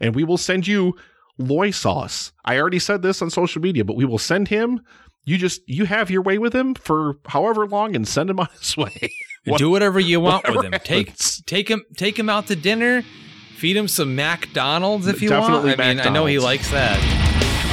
and we will send you Loy Sauce. I already said this on social media, but we will send him. You have your way with him for however long and send him on his way. Do whatever you want with him. Happens. Take him out to dinner. Feed him some McDonald's if you Definitely want. I mean, I know he likes that.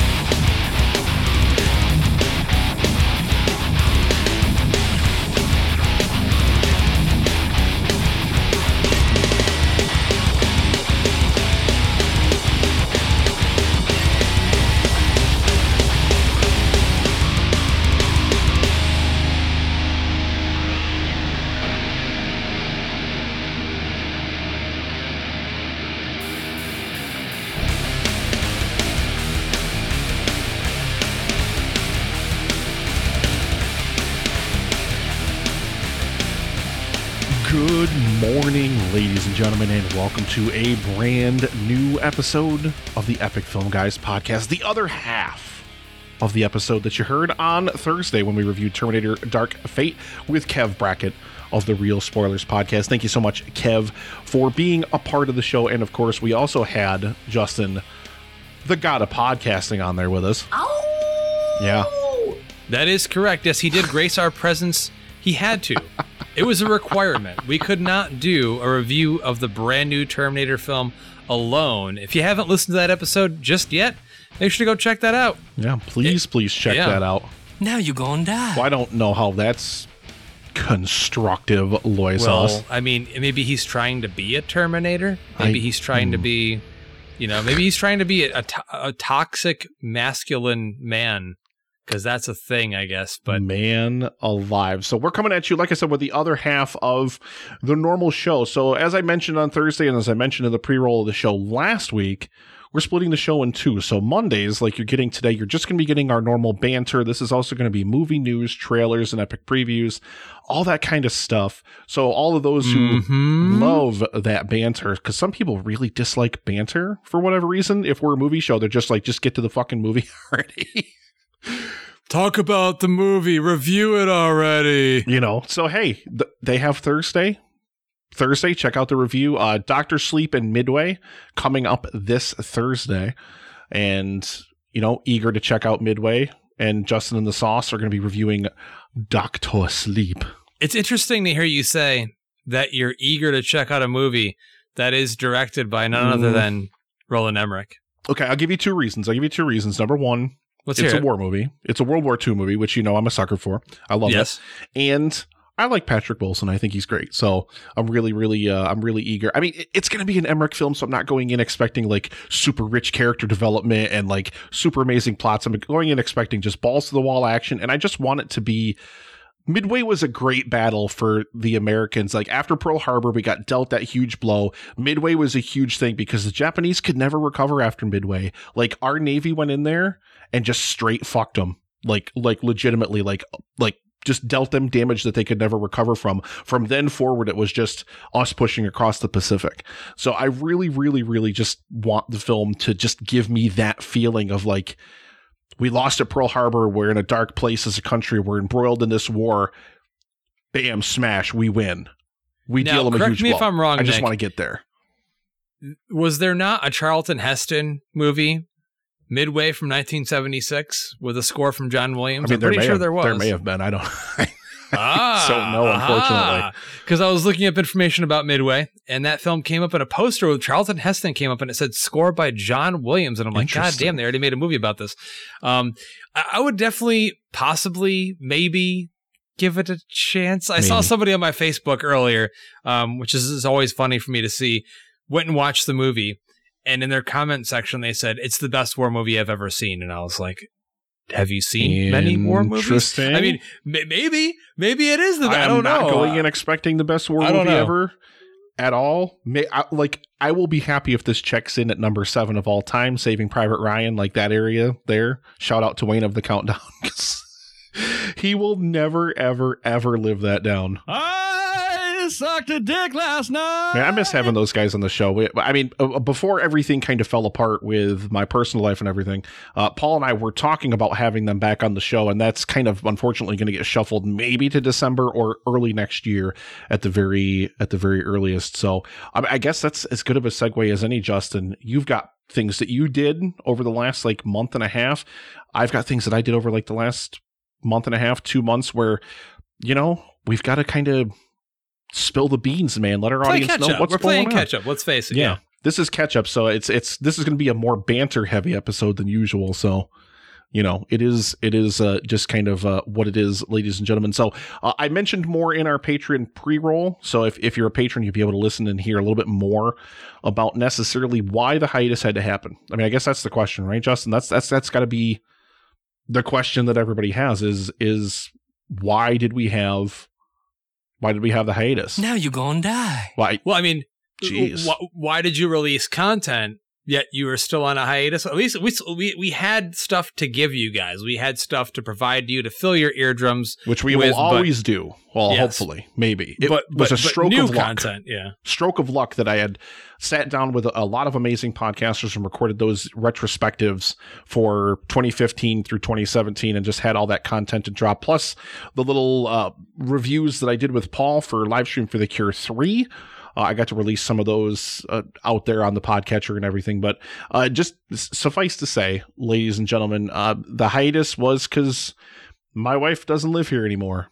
Good morning, ladies and gentlemen, and welcome to a brand new episode of the Epic Film Guys podcast, the other half of the episode that you heard on Thursday when we reviewed Terminator Dark Fate with Kev Brackett of the Real Spoilers podcast. Thank you so much, Kev, for being a part of the show. And of course, we also had Justin, the god of podcasting, on there with us. Oh! Yeah. That is correct. Yes, he did grace our presence. He had to. It was a requirement. We could not do a review of the brand new Terminator film alone. If you haven't listened to that episode just yet, make sure to go check that out. Yeah, please check that out. Now you're gonna die. Well, I don't know how that's constructive, Loy Sauce. Well, I mean, maybe he's trying to be a Terminator. Maybe he's trying to be, maybe he's trying to be a toxic masculine man. Because that's a thing, I guess. But man alive. So we're coming at you, like I said, with the other half of the normal show. So as I mentioned on Thursday, and as I mentioned in the pre-roll of the show last week, we're splitting the show in two. So Mondays, like you're getting today, you're just going to be getting our normal banter. This is also going to be movie news, trailers, and epic previews, all that kind of stuff. So all of those who love that banter, because some people really dislike banter for whatever reason. If we're a movie show, they're just like, just get to the fucking movie already. Talk about the movie, review it already. So hey, they have Thursday, check out the review. Dr. Sleep and Midway coming up this Thursday. And, eager to check out Midway. And Justin and the Sauce are going to be reviewing Dr. Sleep. It's interesting to hear you say that you're eager to check out a movie that is directed by none other than Roland Emmerich. Okay, I'll give you two reasons. Number one, it's a war movie. It's a World War II movie, which I'm a sucker for. I love it. And I like Patrick Wilson. I think he's great. So I'm really eager. I mean, it's going to be an Emmerich film, so I'm not going in expecting like super rich character development and like super amazing plots. I'm going in expecting just balls to the wall action. And I just want it to be. Midway was a great battle for the Americans. Like after Pearl Harbor, we got dealt that huge blow. Midway was a huge thing because the Japanese could never recover after Midway. Like our Navy went in there and just straight fucked them. Like legitimately, like just dealt them damage that they could never recover from. From then forward, it was just us pushing across the Pacific. So I really just want the film to just give me that feeling of like, we lost at Pearl Harbor. We're in a dark place as a country. We're embroiled in this war. Bam, smash, we win. We deal them a huge blow. Correct me if I'm wrong, I just Nick. want to get there. Was there not a Charlton Heston movie, Midway from 1976, with a score from John Williams? I'm pretty sure there was. There may have been. I don't know, unfortunately. Because I was looking up information about Midway, and that film came up in a poster with Charlton Heston came up, and it said score by John Williams. And I'm like, God damn, they already made a movie about this. I would definitely, possibly, maybe give it a chance. I saw somebody on my Facebook earlier, which is always funny for me to see, went and watched the movie. And in their comment section, they said, it's the best war movie I've ever seen. And I was like, have you seen many war movies? I mean, maybe it is the best. I don't know. I'm not going in expecting the best war movie ever at all. I will be happy if this checks in at number 7 of all time, Saving Private Ryan, like that area there. Shout out to Wayne of the Countdown. He will never, ever, ever live that down. I sucked a dick last night. Man, I miss having those guys on the show. I mean, before everything kind of fell apart with my personal life and everything, Paul and I were talking about having them back on the show, and that's kind of unfortunately going to get shuffled maybe to December or early next year at the very earliest. So I guess that's as good of a segue as any, Justin. You've got things that you did over the last like month and a half. I've got things that I did over like the last month and a half, 2 months where, you know, we've got to kind of spill the beans, man. Let our audience know what's going on. We're playing catch up. Let's face it. Yeah. This is catch up. So this is going to be a more banter heavy episode than usual. So, you know, it is just kind of what it is, ladies and gentlemen. So I mentioned more in our Patreon pre-roll. So if you're a patron, you'll be able to listen and hear a little bit more about necessarily why the hiatus had to happen. I mean, I guess that's the question, right, Justin? That's got to be the question that everybody has is why did we have the hiatus? Now you're gonna die. Why? Well, I mean, jeez. Why did you release content yet you were still on a hiatus? At least we had stuff to give you guys. We had stuff to provide you to fill your eardrums, which we will always do. Well, yes. Hopefully, maybe. It was a stroke of luck. Content, yeah. Stroke of luck that I had sat down with a lot of amazing podcasters and recorded those retrospectives for 2015 through 2017 and just had all that content to drop. Plus the little reviews that I did with Paul for Livestream for the Cure 3. I got to release some of those out there on the podcatcher and everything. But just suffice to say, ladies and gentlemen, the hiatus was because my wife doesn't live here anymore.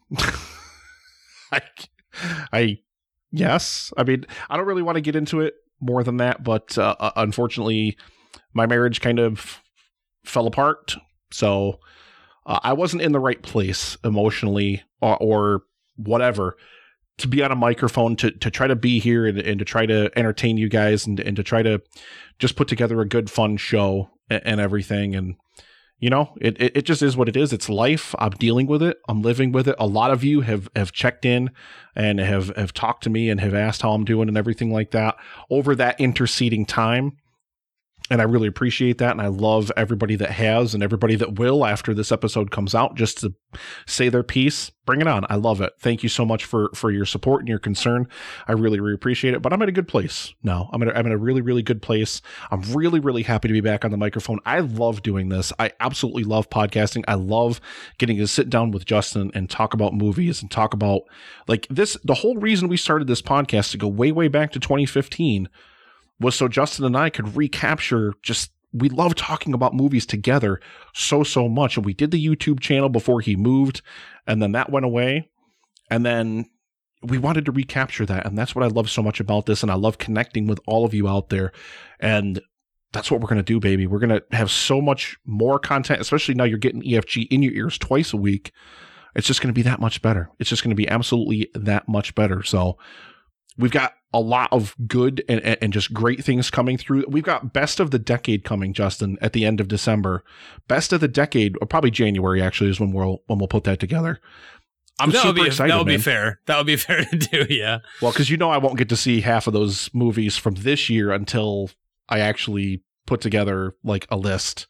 Yes. I mean, I don't really want to get into it more than that, but unfortunately, my marriage kind of fell apart. So I wasn't in the right place emotionally or whatever to be on a microphone, to try to be here and to try to entertain you guys and to try to just put together a good, fun show and everything. And, you know, it just is what it is. It's life. I'm dealing with it. I'm living with it. A lot of you have checked in and have talked to me and have asked how I'm doing and everything like that over that interceding time. And I really appreciate that. And I love everybody that has and everybody that will after this episode comes out just to say their piece. Bring it on. I love it. Thank you so much for your support and your concern. I really, really appreciate it. But I'm in a good place now. I'm in a really, really good place. I'm really, really happy to be back on the microphone. I love doing this. I absolutely love podcasting. I love getting to sit down with Justin and talk about movies and talk about like this. The whole reason we started this podcast to go way, way back to 2015 was so Justin and I could recapture we love talking about movies together so much. And we did the YouTube channel before he moved, and then that went away. And then we wanted to recapture that. And that's what I love so much about this. And I love connecting with all of you out there. And that's what we're going to do, baby. We're going to have so much more content, especially now you're getting EFG in your ears twice a week. It's just going to be that much better. It's just going to be absolutely that much better. So we've got a lot of good and just great things coming through. We've got Best of the Decade coming, Justin, at the end of December. Best of the Decade, or probably January actually, is when we'll put that together. I'm super excited. That would be fair. That would be fair to do, yeah. Well, because I won't get to see half of those movies from this year until I actually put together like a list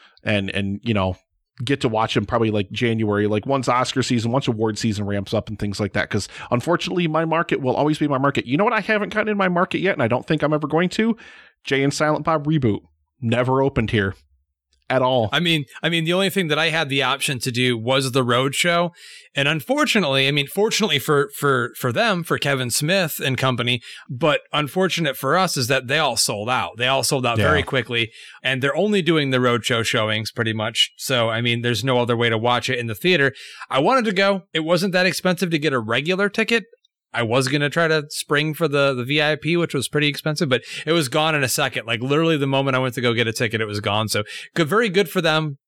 and get to watch them probably like January, like once Oscar season, once award season ramps up and things like that. Because unfortunately, my market will always be my market. You know what I haven't gotten in my market yet, and I don't think I'm ever going to? Jay and Silent Bob Reboot. Never opened here at all. I mean, the only thing that I had the option to do was the road show. And unfortunately, fortunately for them, for Kevin Smith and company, but unfortunate for us is that they all sold out. They all sold out very quickly, and they're only doing the road show showings pretty much. So, I mean, there's no other way to watch it in the theater. I wanted to go. It wasn't that expensive to get a regular ticket. I was going to try to spring for the VIP, which was pretty expensive, but it was gone in a second. Like literally the moment I went to go get a ticket, it was gone. So good, very good for them.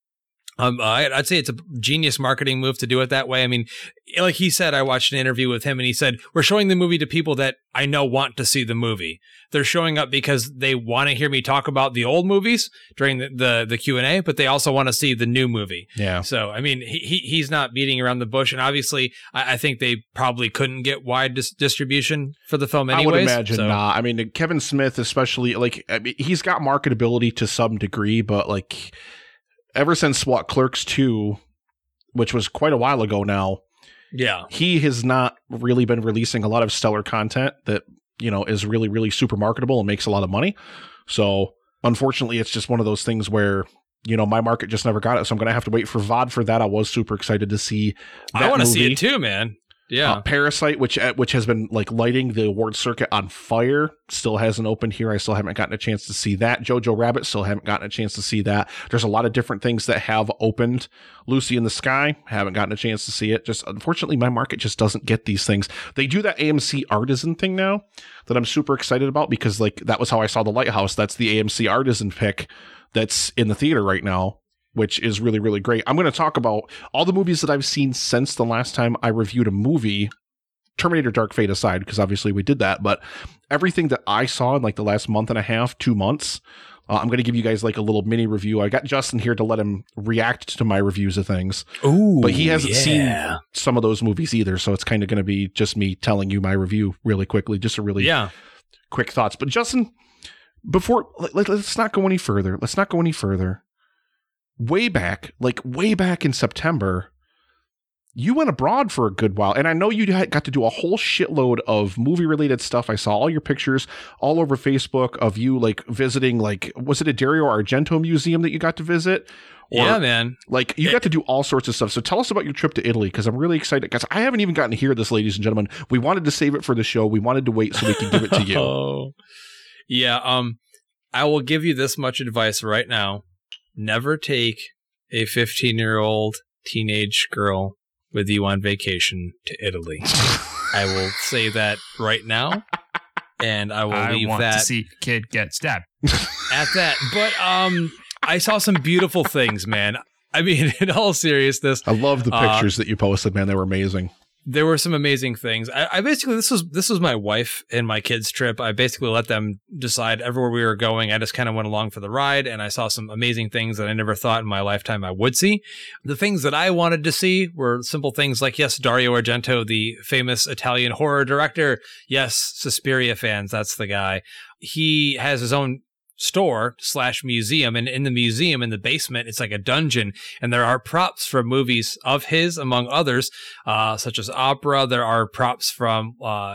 I'd say it's a genius marketing move to do it that way. I mean, like he said, I watched an interview with him and he said, we're showing the movie to people that I know want to see the movie. They're showing up because they want to hear me talk about the old movies during the Q&A, but they also want to see the new movie. Yeah. So, I mean, he's not beating around the bush. And obviously, I think they probably couldn't get wide distribution for the film anyways. I would imagine not. I mean, Kevin Smith, especially, he's got marketability to some degree, but ever since Clerks 2, which was quite a while ago now, yeah, he has not really been releasing a lot of stellar content that, is really, really super marketable and makes a lot of money. So unfortunately, it's just one of those things where, my market just never got it. So I'm going to have to wait for VOD for that. I was super excited to see that I want to movie. see it too, man. Yeah. Parasite, which has been like lighting the award circuit on fire, still hasn't opened here. I still haven't gotten a chance to see that. Jojo Rabbit, still haven't gotten a chance to see that. There's a lot of different things that have opened. Lucy in the Sky, haven't gotten a chance to see it. Just unfortunately, my market just doesn't get these things. They do that AMC Artisan thing now that I'm super excited about, because like that was how I saw The Lighthouse. That's the AMC Artisan pick that's in the theater right now, which is really, really great. I'm going to talk about all the movies that I've seen since the last time I reviewed a movie, Terminator Dark Fate aside, because obviously we did that, but everything that I saw in like the last month and a half, 2 months, I'm going to give you guys like a little mini review. I got Justin here to let him react to my reviews of things. Ooh, but he hasn't seen some of those movies either, so it's kind of going to be just me telling you my review really quickly, just a really quick thoughts. But Justin, before, let's not go any further. Way back in September, you went abroad for a good while. And I know you got to do a whole shitload of movie related stuff. I saw all your pictures all over Facebook of you like visiting, like, was it a Dario Argento museum that you got to visit? Or, yeah, man. Like you got to do all sorts of stuff. So tell us about your trip to Italy, because I'm really excited, because I haven't even gotten to hear this, ladies and gentlemen. We wanted to save it for the show. We wanted to wait so we could give it to you. Oh, yeah. I will give you this much advice right now. Never take a 15-year-old teenage girl with you on vacation to Italy. I will say that right now, and I will leave that. I want to see a kid get stabbed. At that. But I saw some beautiful things, man. I mean, in all seriousness. I love the pictures that you posted, man. They were amazing. There were some amazing things. I basically, this was my wife and my kids' trip. I basically let them decide everywhere we were going. I just kind of went along for the ride, and I saw some amazing things that I never thought in my lifetime I would see. The things that I wanted to see were simple things like, yes, Dario Argento, the famous Italian horror director. Yes, Suspiria fans, that's the guy. He has his own store/museum, and in the museum, in the basement, it's like a dungeon, and there are props from movies of his, among others, such as Opera. There are props from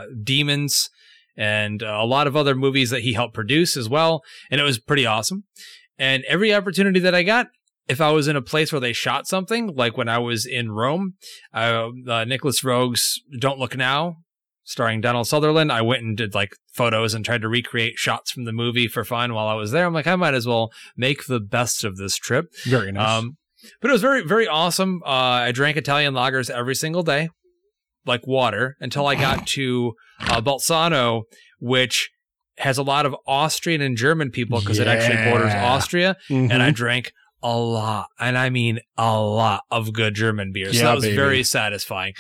Demons and a lot of other movies that he helped produce as well, and it was pretty awesome. And every opportunity that I got, if I was in a place where they shot something, like when I was in Rome, Nicholas Roeg's Don't Look Now, starring Donald Sutherland, I went and did like photos and tried to recreate shots from the movie for fun while I was there. I'm like, I might as well make the best of this trip. Very nice. But it was very, very awesome. I drank Italian lagers every single day, like water, until I got to Bolzano, which has a lot of Austrian and German people because it actually borders Austria. Mm-hmm. And I drank a lot, and I mean a lot of good German beer. So that was very satisfying.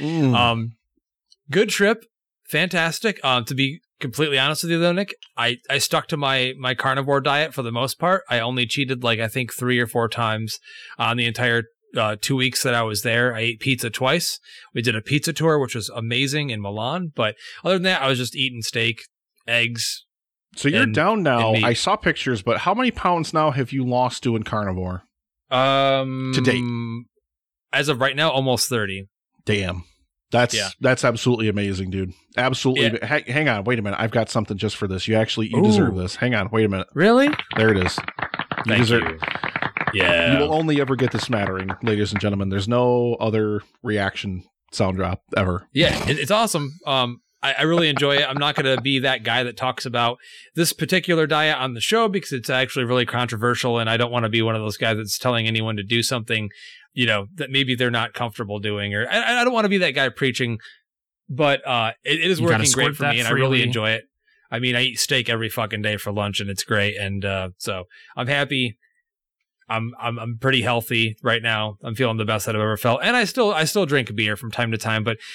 Good trip. Fantastic. To be completely honest with you, though, Nick, I stuck to my carnivore diet for the most part. I only cheated like I think 3 or 4 times on the entire 2 weeks that I was there. I ate pizza twice. We did a pizza tour, which was amazing in Milan. But other than that, I was just eating steak, eggs. So you're down now. I saw pictures, but how many pounds now have you lost doing carnivore? To date, as of right now, almost 30. Damn. That's absolutely amazing, dude. Absolutely. Yeah. Hang on. Wait a minute. I've got something just for this. You deserve this. Hang on. Wait a minute. Really? There it is. Thank you. Yeah. You will only ever get the smattering, ladies and gentlemen. There's no other reaction sound drop ever. Yeah. It's awesome. I really enjoy it. I'm not going to be that guy that talks about this particular diet on the show because it's actually really controversial, and I don't want to be one of those guys that's telling anyone to do something, that maybe they're not comfortable doing, or I don't want to be that guy preaching, but it is working great for me, and I really enjoy it. I mean, I eat steak every fucking day for lunch, and it's great, and so I'm happy. I'm pretty healthy right now. I'm feeling the best that I've ever felt, and I still drink beer from time to time, but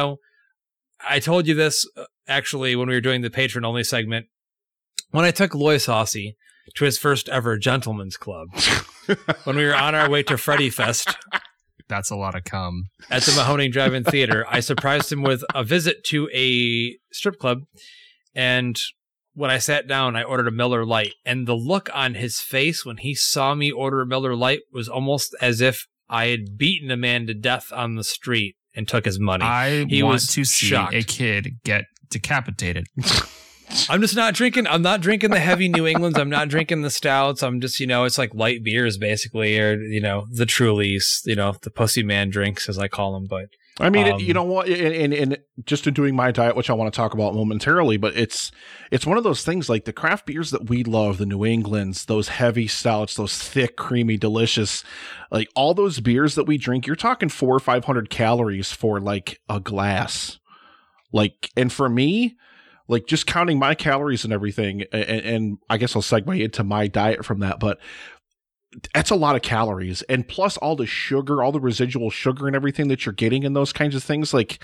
I told you this actually when we were doing the patron only segment. When I took Lois Hossie to his first ever gentleman's club, when we were on our way to Freddy Fest, that's a lot of cum, at the Mahoning Drive-In Theater, I surprised him with a visit to a strip club. And when I sat down, I ordered a Miller Lite, and the look on his face when he saw me order a Miller Lite was almost as if I had beaten a man to death on the street and took his money. He want to see shocked. A kid get decapitated. I'm just not drinking. I'm not drinking the heavy New Englands. I'm not drinking the stouts. I'm just, it's like light beers basically, or, the Trulies, the pussy man drinks as I call them. But I mean, you know what? And just in doing my diet, which I want to talk about momentarily, but it's one of those things like the craft beers that we love, the New Englands, those heavy stouts, those thick, creamy, delicious, like all those beers that we drink. You're talking 400 or 500 calories for like a glass. Like, and for me, like just counting my calories and everything, and I guess I'll segue into my diet from that, but that's a lot of calories, and plus all the sugar, all the residual sugar and everything that you're getting in those kinds of things. Like,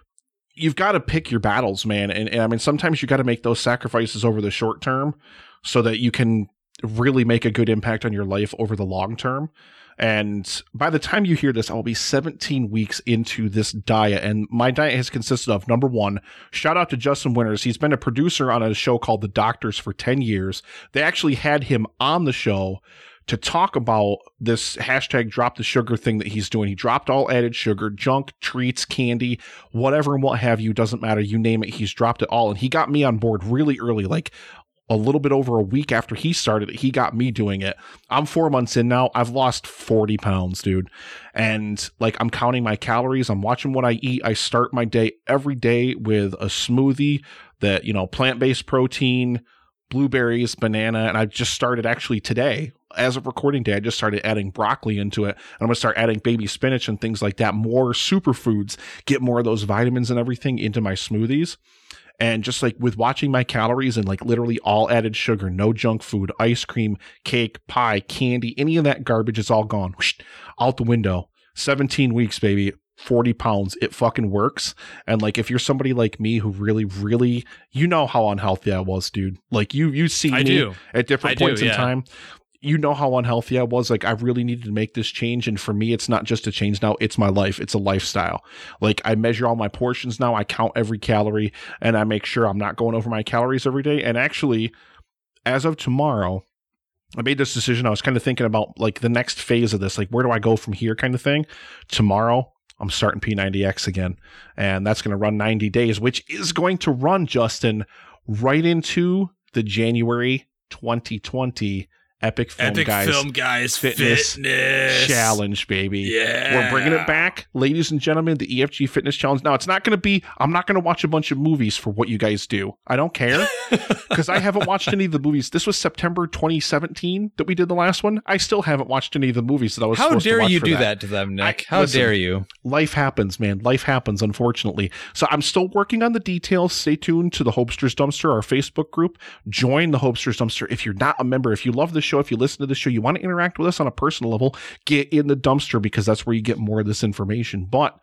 you've got to pick your battles, man. And I mean, sometimes you got to make those sacrifices over the short term so that you can really make a good impact on your life over the long term. And by the time you hear this, I'll be 17 weeks into this diet. And my diet has consisted of, number one, shout out to Justin Winters. He's been a producer on a show called The Doctors for 10 years. They actually had him on the show to talk about this hashtag drop the sugar thing that he's doing. He dropped all added sugar, junk, treats, candy, whatever and what have you, doesn't matter. You name it, he's dropped it all. And he got me on board really early, like a little bit over a week after he started it. He got me doing it. I'm 4 months in now. I've lost 40 pounds, dude. And like, I'm counting my calories. I'm watching what I eat. I start my day every day with a smoothie that, you know, plant-based protein, blueberries, banana. And I just started actually today. As of recording day, I just started adding broccoli into it. And I'm going to start adding baby spinach and things like that. More superfoods, get more of those vitamins and everything into my smoothies. And just like with watching my calories and like literally all added sugar, no junk food, ice cream, cake, pie, candy, any of that garbage is all gone. Whoosh, out the window. 17 weeks, baby. 40 pounds. It fucking works. And like, if you're somebody like me who really, you know how unhealthy I was, dude. Like you see me at different points in time. You know how unhealthy I was. Like, I really needed to make this change. And for me, it's not just a change now. It's my life. It's a lifestyle. Like, I measure all my portions now. I count every calorie and I make sure I'm not going over my calories every day. And actually, as of tomorrow, I made this decision. I was kind of thinking about like the next phase of this, like, where do I go from here kind of thing. Tomorrow, I'm starting P90X again. And that's going to run 90 days, which is going to run, Justin, right into the January 2020 Epic Film Guys Fitness Challenge, baby. Yeah. We're bringing it back, ladies and gentlemen, the EFG Fitness Challenge. Now, it's not going to be, I'm not going to watch a bunch of movies for what you guys do. I don't care, because I haven't watched any of the movies. This was September 2017 that we did the last one. I still haven't watched any of the movies that I was supposed to watch. How dare you do that to them, Nick? How dare you? Life happens, man. Life happens, unfortunately. So I'm still working on the details. Stay tuned to the Hopesters Dumpster, our Facebook group. Join the Hopesters Dumpster. If you're not a member, if you love the show, if you listen to the show, you want to interact with us on a personal level, get in the dumpster, because that's where you get more of this information. But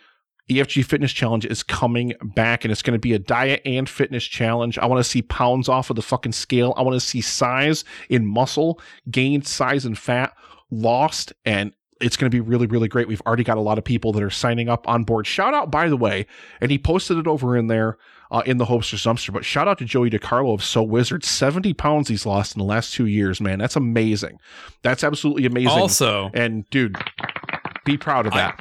EFG Fitness Challenge is coming back, and it's going to be a diet and fitness challenge. I want to see pounds off of the fucking scale. I want to see size in muscle, gained size and fat, lost, and it's going to be really, really great. We've already got a lot of people that are signing up on board. Shout out, by the way, and he posted it over in there in the Hopesters Dumpster, but shout out to Joey DiCarlo of So Wizard. 70 pounds he's lost in the last 2 years, man. That's amazing. That's absolutely amazing. Also, and dude, be proud of that.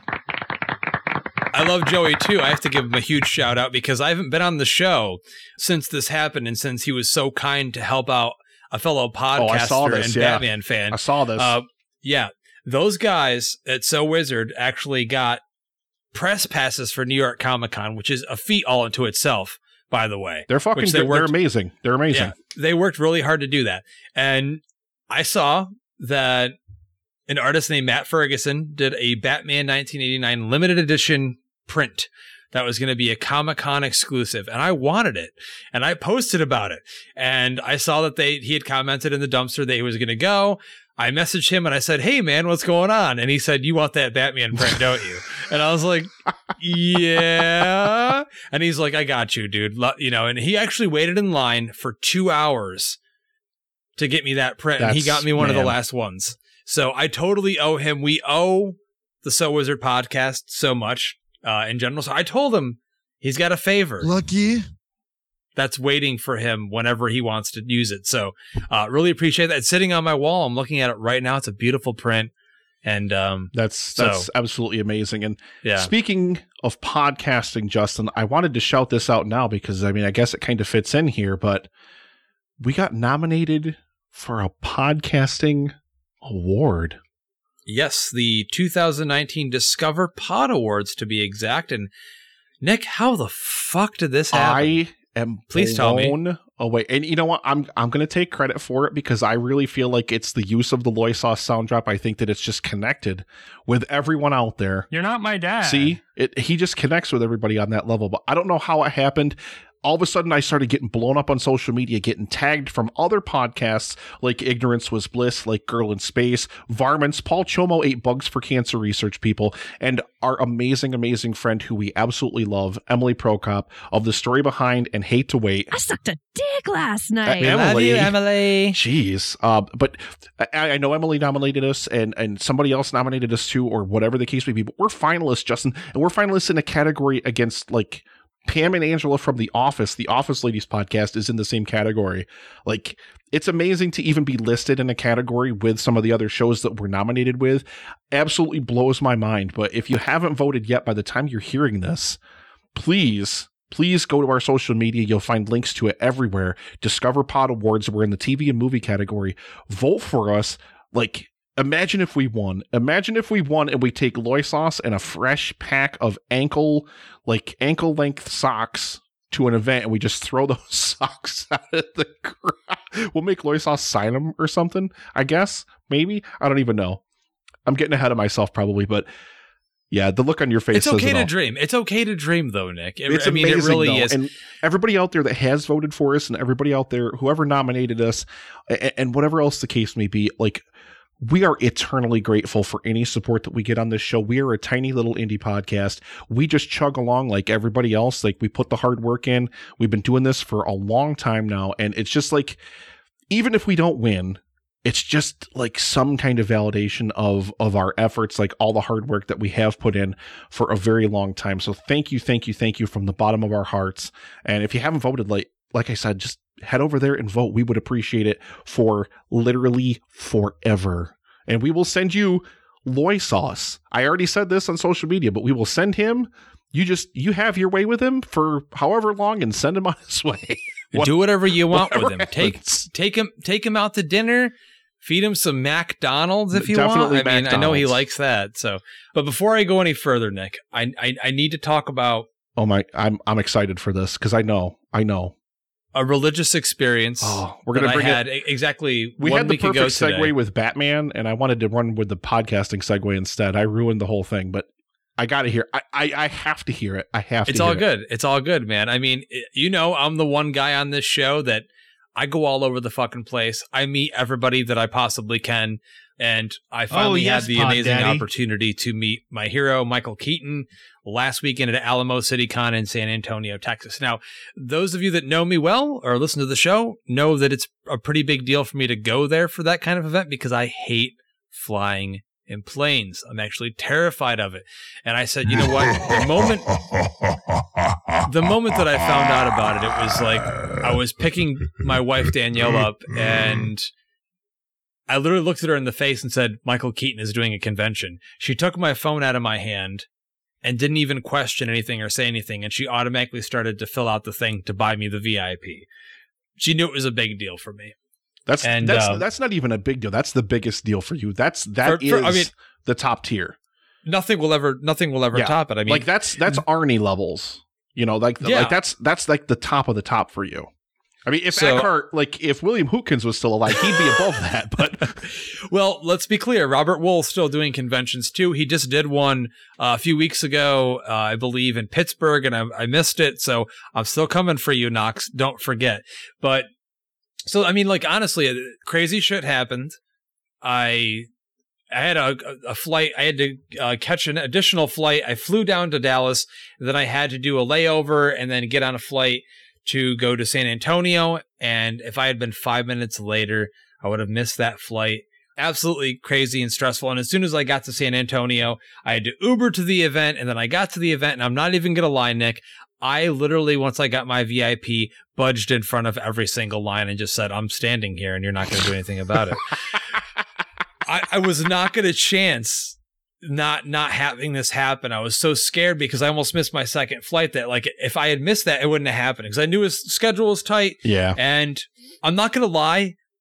I love Joey too. I have to give him a huge shout out, because I haven't been on the show since this happened, and since he was so kind to help out a fellow podcaster and Batman fan. I saw this. Yeah. Those guys at So Wizard actually got press passes for New York Comic Con, which is a feat all into itself, by the way. They're fucking they're amazing. They're amazing. Yeah, they worked really hard to do that. And I saw that an artist named Matt Ferguson did a Batman 1989 limited edition print that was going to be a Comic-Con exclusive, and I wanted it, and I posted about it, and I saw that he had commented in the dumpster that he was going to go. I messaged him and I said, "Hey man, what's going on?" And he said, "You want that Batman print, don't you?" And I was like, "Yeah." And he's like, "I got you, dude." You know, and he actually waited in line for 2 hours to get me that print, and he got me one of the last ones. So I totally owe him. We owe the So Wizard podcast so much in general. So I told him he's got a favor. Lucky. That's waiting for him whenever he wants to use it. So really appreciate that. It's sitting on my wall. I'm looking at it right now. It's a beautiful print. And that's absolutely amazing. And speaking of podcasting, Justin, I wanted to shout this out now because, I mean, I guess it kind of fits in here, but we got nominated for a podcasting award. Yes, the 2019 Discover Pod Awards, to be exact. And Nick, how the fuck did this happen? I am blown away. And you know what? I'm going to take credit for it because I really feel like it's the use of the Loy Sauce sound drop. I think that it's just connected with everyone out there. You're not my dad. See, he just connects with everybody on that level. But I don't know how it happened. All of a sudden, I started getting blown up on social media, getting tagged from other podcasts like Ignorance Was Bliss, like Girl in Space, Varmints, Paul Chomo ate bugs for cancer research people, and our amazing, amazing friend who we absolutely love, Emily Prokop, of The Story Behind and Hate to Wait. I sucked a dick last night. Love you, Emily. Jeez. But I know Emily nominated us and somebody else nominated us too, or whatever the case may be, but we're finalists, Justin, and we're finalists in a category against like Pam and Angela from The Office Ladies podcast is in the same category. Like, it's amazing to even be listed in a category with some of the other shows that we're nominated with. Absolutely blows my mind. But if you haven't voted yet, by the time you're hearing this, please go to our social media. You'll find links to it everywhere. Discover Pod Awards. We're in the TV and movie category. Vote for us. Like, imagine if we won and we take Loy Sauce and a fresh pack of ankle length socks to an event and we just throw those socks out of the crowd. We'll make Loy Sauce sign them or something, I guess. Maybe. I don't even know. I'm getting ahead of myself probably, but yeah, the look on your face. It's okay to dream. It's okay to dream though, Nick. It's amazing, it really is. And everybody out there that has voted for us and everybody out there, whoever nominated us and whatever else the case may be, like, we are eternally grateful for any support that we get on this show. We are a tiny little indie podcast. We just chug along like everybody else. Like, we put the hard work in. We've been doing this for a long time now. And it's just like, even if we don't win, it's just like some kind of validation of our efforts, like all the hard work that we have put in for a very long time. So thank you from the bottom of our hearts. And if you haven't voted, like I said, just head over there and vote. We would appreciate it for literally forever. And we will send you Loy Sauce. I already said this on social media, but we will send him. You have your way with him for however long and send him on his way. Do whatever you want with him. Take him out to dinner. Feed him some McDonald's if you want. I mean, I know he likes that. So, but before I go any further, Nick, I need to talk about. Oh my! I'm excited for this because I know. A religious experience. Oh, we're gonna bring it exactly. We had the perfect segue with Batman, and I wanted to run with the podcasting segue instead. I ruined the whole thing, but I got to hear. I have to hear it. I have to. It's all good. It's all good, man. I mean, I'm the one guy on this show that I go all over the fucking place. I meet everybody that I possibly can. And I finally had the amazing opportunity to meet my hero, Michael Keaton, last weekend at Alamo City Con in San Antonio, Texas. Now, those of you that know me well or listen to the show know that it's a pretty big deal for me to go there for that kind of event because I hate flying in planes. I'm actually terrified of it. And I said, you know what? The moment that I found out about it, it was like I was picking my wife Danielle up and I literally looked at her in the face and said, Michael Keaton is doing a convention. She took my phone out of my hand and didn't even question anything or say anything. And she automatically started to fill out the thing to buy me the VIP. She knew it was a big deal for me. That's not even a big deal. That's the biggest deal for you. That is the top tier. Nothing will ever top it. I mean, like that's Arnie levels, that's like the top of the top for you. I mean, if William Hootkins was still alive, he'd be above that. But well, let's be clear. Robert Wool's still doing conventions too. He just did one a few weeks ago, I believe, in Pittsburgh, and I missed it. So I'm still coming for you, Knox. Don't forget. But so I mean, like honestly, crazy shit happened. I had a flight. I had to catch an additional flight. I flew down to Dallas, and then I had to do a layover and then get on a flight to go to San Antonio. And if I had been 5 minutes later, I would have missed that flight. Absolutely crazy and stressful. And as soon as I got to San Antonio, I had to Uber to the event. And then I got to the event, and I'm not even going to lie, Nick, I literally, once I got my VIP, budged in front of every single line and just said, I'm standing here and you're not going to do anything about it. I was not going to chance not having this happen. I was so scared because I almost missed my second flight that like if I had missed that, it wouldn't have happened because I knew his schedule was tight. Yeah. And I'm not going to lie.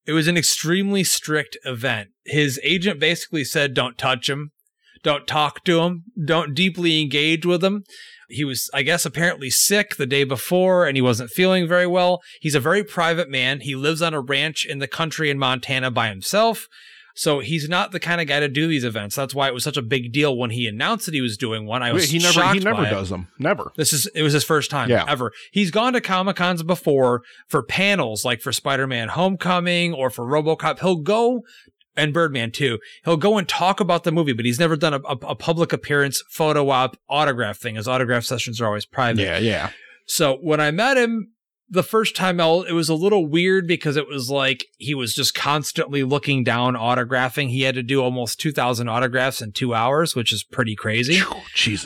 It was an extremely strict event. His agent basically said, don't touch him, don't talk to him, don't deeply engage with him. He was, I guess, apparently sick the day before, and he wasn't feeling very well. He's a very private man. He lives on a ranch in the country in Montana by himself. So he's not the kind of guy to do these events. That's why it was such a big deal when he announced that he was doing one. I was shocked. He never does them. Never. It was his first time ever. He's gone to Comic-Cons before for panels, like for Spider-Man Homecoming or for RoboCop. He'll go, and Birdman too. He'll go and talk about the movie, but he's never done a public appearance, photo op, autograph thing. His autograph sessions are always private. Yeah. So when I met him the first time out, it was a little weird because it was like he was just constantly looking down autographing. He had to do almost 2,000 autographs in 2 hours, which is pretty crazy. Jesus.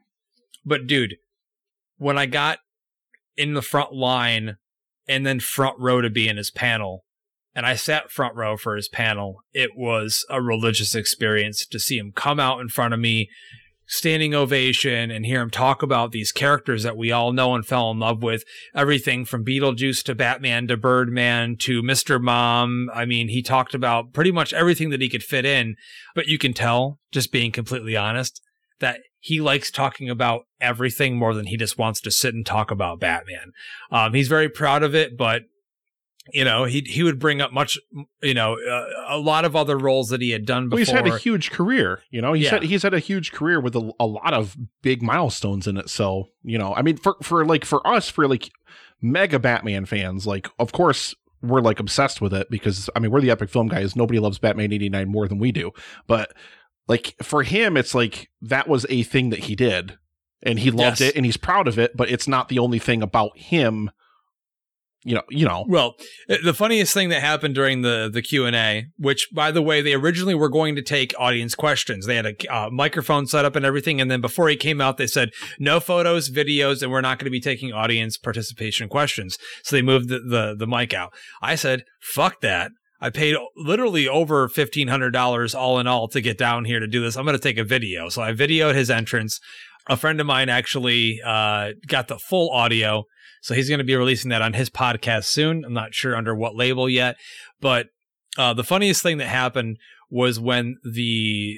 But dude, when I got in the front line and then front row to be in his panel, and I sat front row for his panel, it was a religious experience to see him come out in front of me, standing ovation, and hear him talk about these characters that we all know and fell in love with. Everything from Beetlejuice to Batman to Birdman to Mr. Mom. I mean, he talked about pretty much everything that he could fit in, but you can tell, just being completely honest, that he likes talking about everything more than he just wants to sit and talk about Batman. He's very proud of it, but you know, he would bring up much, you know, a lot of other roles that he had done before. Well, he's had a huge career, you know. He's had a huge career with a lot of big milestones in it. So, you know, I mean, for us, mega Batman fans, like, of course, we're like obsessed with it because, I mean, we're the Epic Film guys. Nobody loves Batman 89 more than we do. But like for him, it's like that was a thing that he did and he loved it and he's proud of it. But it's not the only thing about him. You know. Well, the funniest thing that happened during the Q&A, which, by the way, they originally were going to take audience questions. They had a microphone set up and everything. And then before he came out, they said, no photos, videos, and we're not going to be taking audience participation questions. So they moved the mic out. I said, fuck that. I paid literally over $1,500 all in all to get down here to do this. I'm going to take a video. So I videoed his entrance. A friend of mine actually got the full audio. So he's going to be releasing that on his podcast soon. I'm not sure under what label yet. But the funniest thing that happened was when the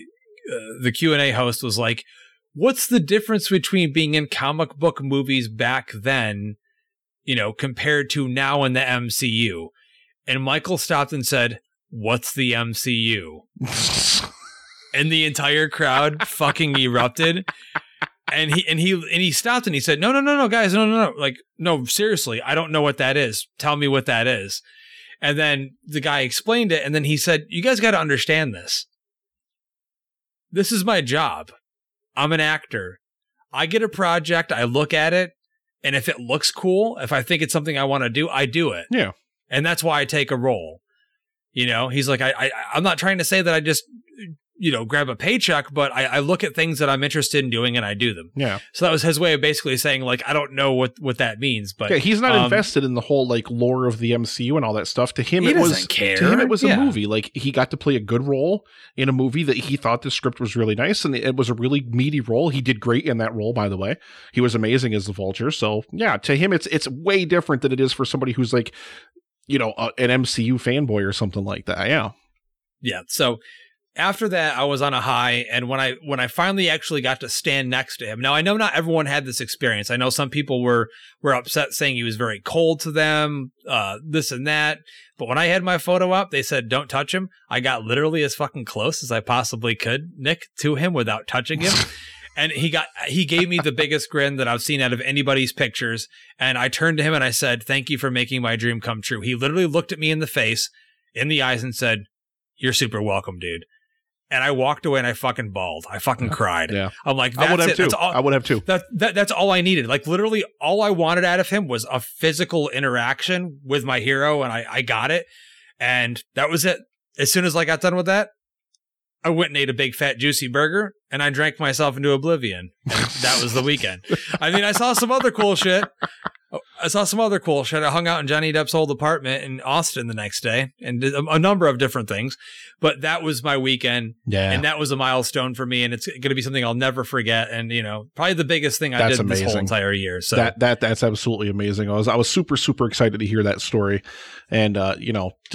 Q&A host was like, what's the difference between being in comic book movies back then, you know, compared to now in the MCU? And Michael stopped and said, what's the MCU? And the entire crowd fucking erupted. And he stopped and he said, no, guys, no. Like, no, seriously, I don't know what that is. Tell me what that is. And then the guy explained it. And then he said, you guys got to understand this. This is my job. I'm an actor. I get a project. I look at it. And if it looks cool, if I think it's something I want to do, I do it. Yeah. And that's why I take a role. You know, he's like, I'm not trying to say that I just, you know, grab a paycheck, but I look at things that I'm interested in doing and I do them. Yeah. So that was his way of basically saying, like, I don't know what that means, but yeah, he's not invested in the whole like lore of the MCU and all that stuff. To him, he doesn't care. To him, it was a movie. Like he got to play a good role in a movie that he thought the script was really nice, and it was a really meaty role. He did great in that role, by the way. He was amazing as the Vulture. So yeah, to him, it's way different than it is for somebody who's like, you know, an MCU fanboy or something like that. Yeah. Yeah. So after that, I was on a high, and when I finally actually got to stand next to him. Now, I know not everyone had this experience. I know some people were upset saying he was very cold to them, this and that. But when I had my photo up, they said, don't touch him. I got literally as fucking close as I possibly could, Nick, to him without touching him. And he gave me the biggest grin that I've seen out of anybody's pictures. And I turned to him and I said, thank you for making my dream come true. He literally looked at me in the face, in the eyes, and said, you're super welcome, dude. And I walked away and I fucking bawled. I fucking cried. Yeah. I'm like, I would have too. I would have too. That's all I needed. Like literally all I wanted out of him was a physical interaction with my hero, and I got it. And that was it. As soon as I got done with that, I went and ate a big fat juicy burger and I drank myself into oblivion. And that was the weekend. I mean, I saw some other cool shit. I hung out in Johnny Depp's old apartment in Austin the next day and did a number of different things. But that was my weekend. Yeah. And that was a milestone for me. And it's going to be something I'll never forget. And, you know, probably the biggest thing I did this whole entire year. So that's absolutely amazing. I was super, super excited to hear that story. And, you know, just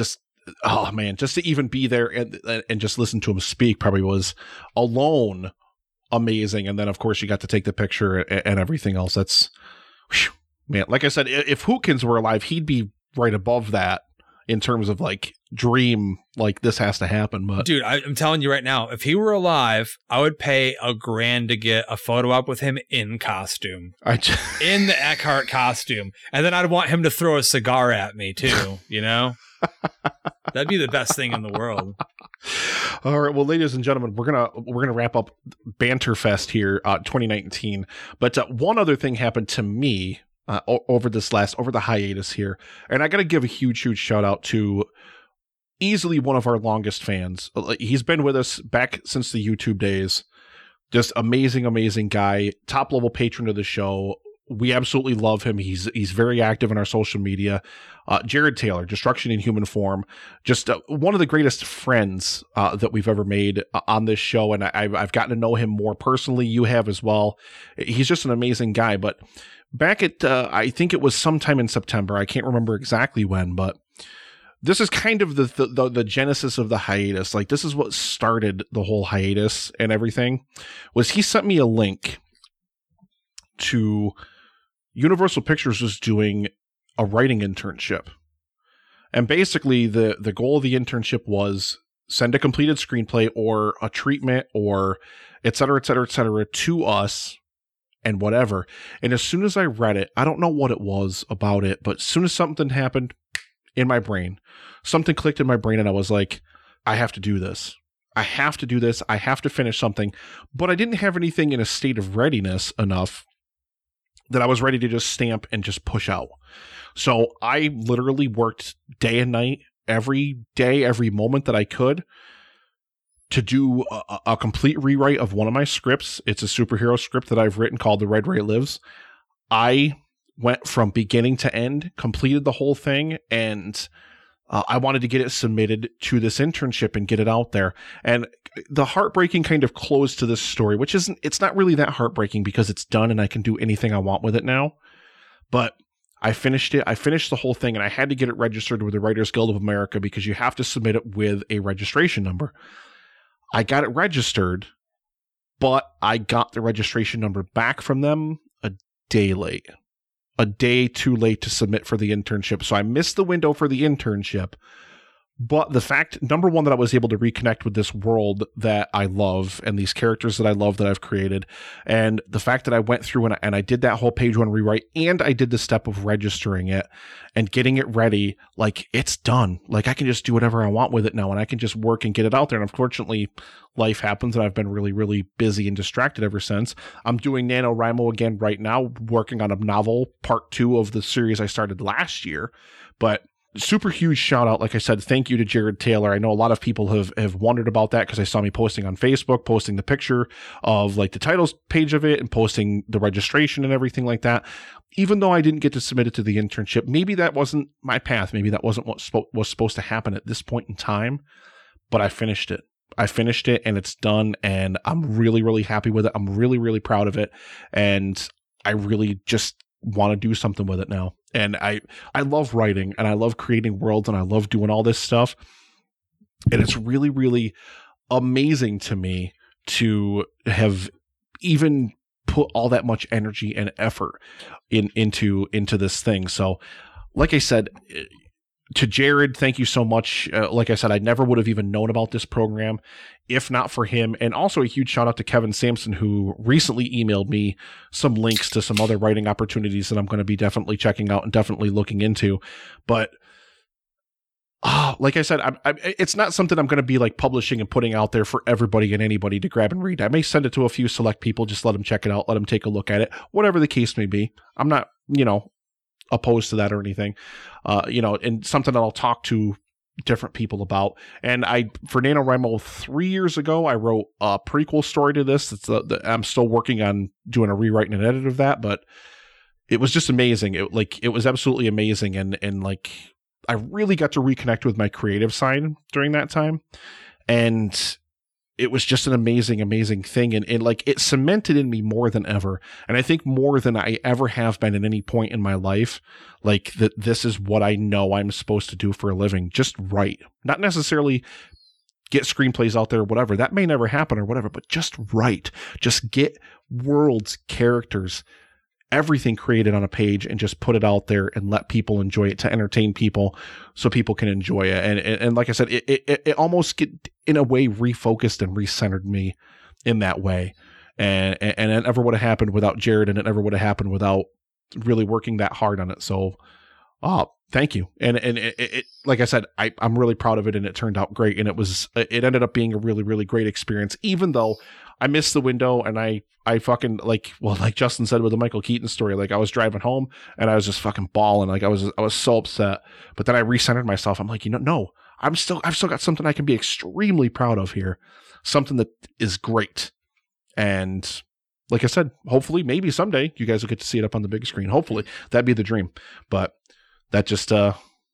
oh man, just to even be there and just listen to him speak probably was alone amazing. And then of course you got to take the picture and everything else. That's, whew, man, like I said, if Hootkins were alive, he'd be right above that in terms of like dream, like this has to happen. But dude, I'm telling you right now, if he were alive, I would pay $1,000 to get a photo op with him in costume, in the Eckhart costume, and then I'd want him to throw a cigar at me too. You know, that'd be the best thing in the world. All right, well, ladies and gentlemen, we're gonna wrap up Banterfest here, 2019. But one other thing happened to me over the hiatus here, and I got to give a huge shout out to easily one of our longest fans. He's been with us back since the YouTube days. Just amazing guy, top level patron of the show. We absolutely love him. He's very active in our social media. Jared Taylor, Destruction in Human Form, just one of the greatest friends that we've ever made on this show, and I've gotten to know him more personally. You have as well. He's just an amazing guy. But back at I think it was sometime in September. I can't remember exactly when, but this is kind of the genesis of the hiatus. Like, this is what started the whole hiatus and everything. Was he sent me a link to Universal Pictures was doing a writing internship. And basically the goal of the internship was send a completed screenplay or a treatment or et cetera to us and whatever. And as soon as I read it, I don't know what it was about it, but as soon as something happened in my brain, something clicked in my brain and I was like, I have to do this. I have to do this. I have to finish something. But I didn't have anything in a state of readiness enough that I was ready to just stamp and just push out. So I literally worked day and night, every day, every moment that I could to do a complete rewrite of one of my scripts. It's a superhero script that I've written called The Red Ray Lives. I went from beginning to end, completed the whole thing, and I wanted to get it submitted to this internship and get it out there. And the heartbreaking kind of close to this story, which it's not really that heartbreaking because it's done and I can do anything I want with it now. But I finished it. I finished the whole thing and I had to get it registered with the Writers Guild of America because you have to submit it with a registration number. I got it registered, but I got the registration number back from them a day late. A day too late to submit for the internship. So I missed the window for the internship. But the fact, number one, that I was able to reconnect with this world that I love and these characters that I love that I've created. And the fact that I went through and I did that whole page one rewrite and I did the step of registering it and getting it ready. Like, it's done. Like, I can just do whatever I want with it now and I can just work and get it out there. And unfortunately, life happens and I've been really busy and distracted ever since. I'm doing NaNoWriMo again right now, working on a novel, part 2 of the series I started last year. But super huge shout out. Like I said, thank you to Jared Taylor. I know a lot of people have wondered about that because I saw me posting on Facebook, posting the picture of like the titles page of it and posting the registration and everything like that. Even though I didn't get to submit it to the internship, maybe that wasn't my path. Maybe that wasn't what was supposed to happen at this point in time, but I finished it. I finished it and it's done and I'm really happy with it. I'm really proud of it. And I really just want to do something with it now. And I love writing and I love creating worlds and I love doing all this stuff. And it's really amazing to me to have even put all that much energy and effort into this thing. So like I said, to Jared, thank you so much. Like I said, I never would have even known about this program if not for him. And also a huge shout out to Kevin Sampson, who recently emailed me some links to some other writing opportunities that I'm going to be definitely checking out and definitely looking into. But like I said, it's not something I'm going to be like publishing and putting out there for everybody and anybody to grab and read. I may send it to a few select people, just let them check it out, let them take a look at it, whatever the case may be. I'm not, opposed to that or anything, and something that I'll talk to different people about. And for NaNoWriMo 3 years ago, I wrote a prequel story to this. I'm still working on doing a rewrite and an edit of that, but it was just amazing. It was absolutely amazing. And like, I really got to reconnect with my creative side during that time. And it was just an amazing, amazing thing. And like, it cemented in me more than ever. And I think more than I ever have been at any point in my life, like that this is what I know I'm supposed to do for a living. Just write, not necessarily get screenplays out there, whatever. That may never happen or whatever, but just write, just get worlds, characters, everything created on a page and just put it out there and let people enjoy it, to entertain people so people can enjoy it. And like I said, it almost in a way refocused and recentered me in that way. And it never would have happened without Jared, and it never would have happened without really working that hard on it. So, thank you. And it like I said, I'm really proud of it, and it turned out great. And it ended up being a really, really great experience, even though I missed the window, and I fucking like Justin said with the Michael Keaton story, like I was driving home and I was just fucking bawling. Like I was so upset, but then I recentered myself. I'm like, no, I've still got something I can be extremely proud of here. Something that is great. And like I said, hopefully maybe someday you guys will get to see it up on the big screen. Hopefully that'd be the dream, but that just, it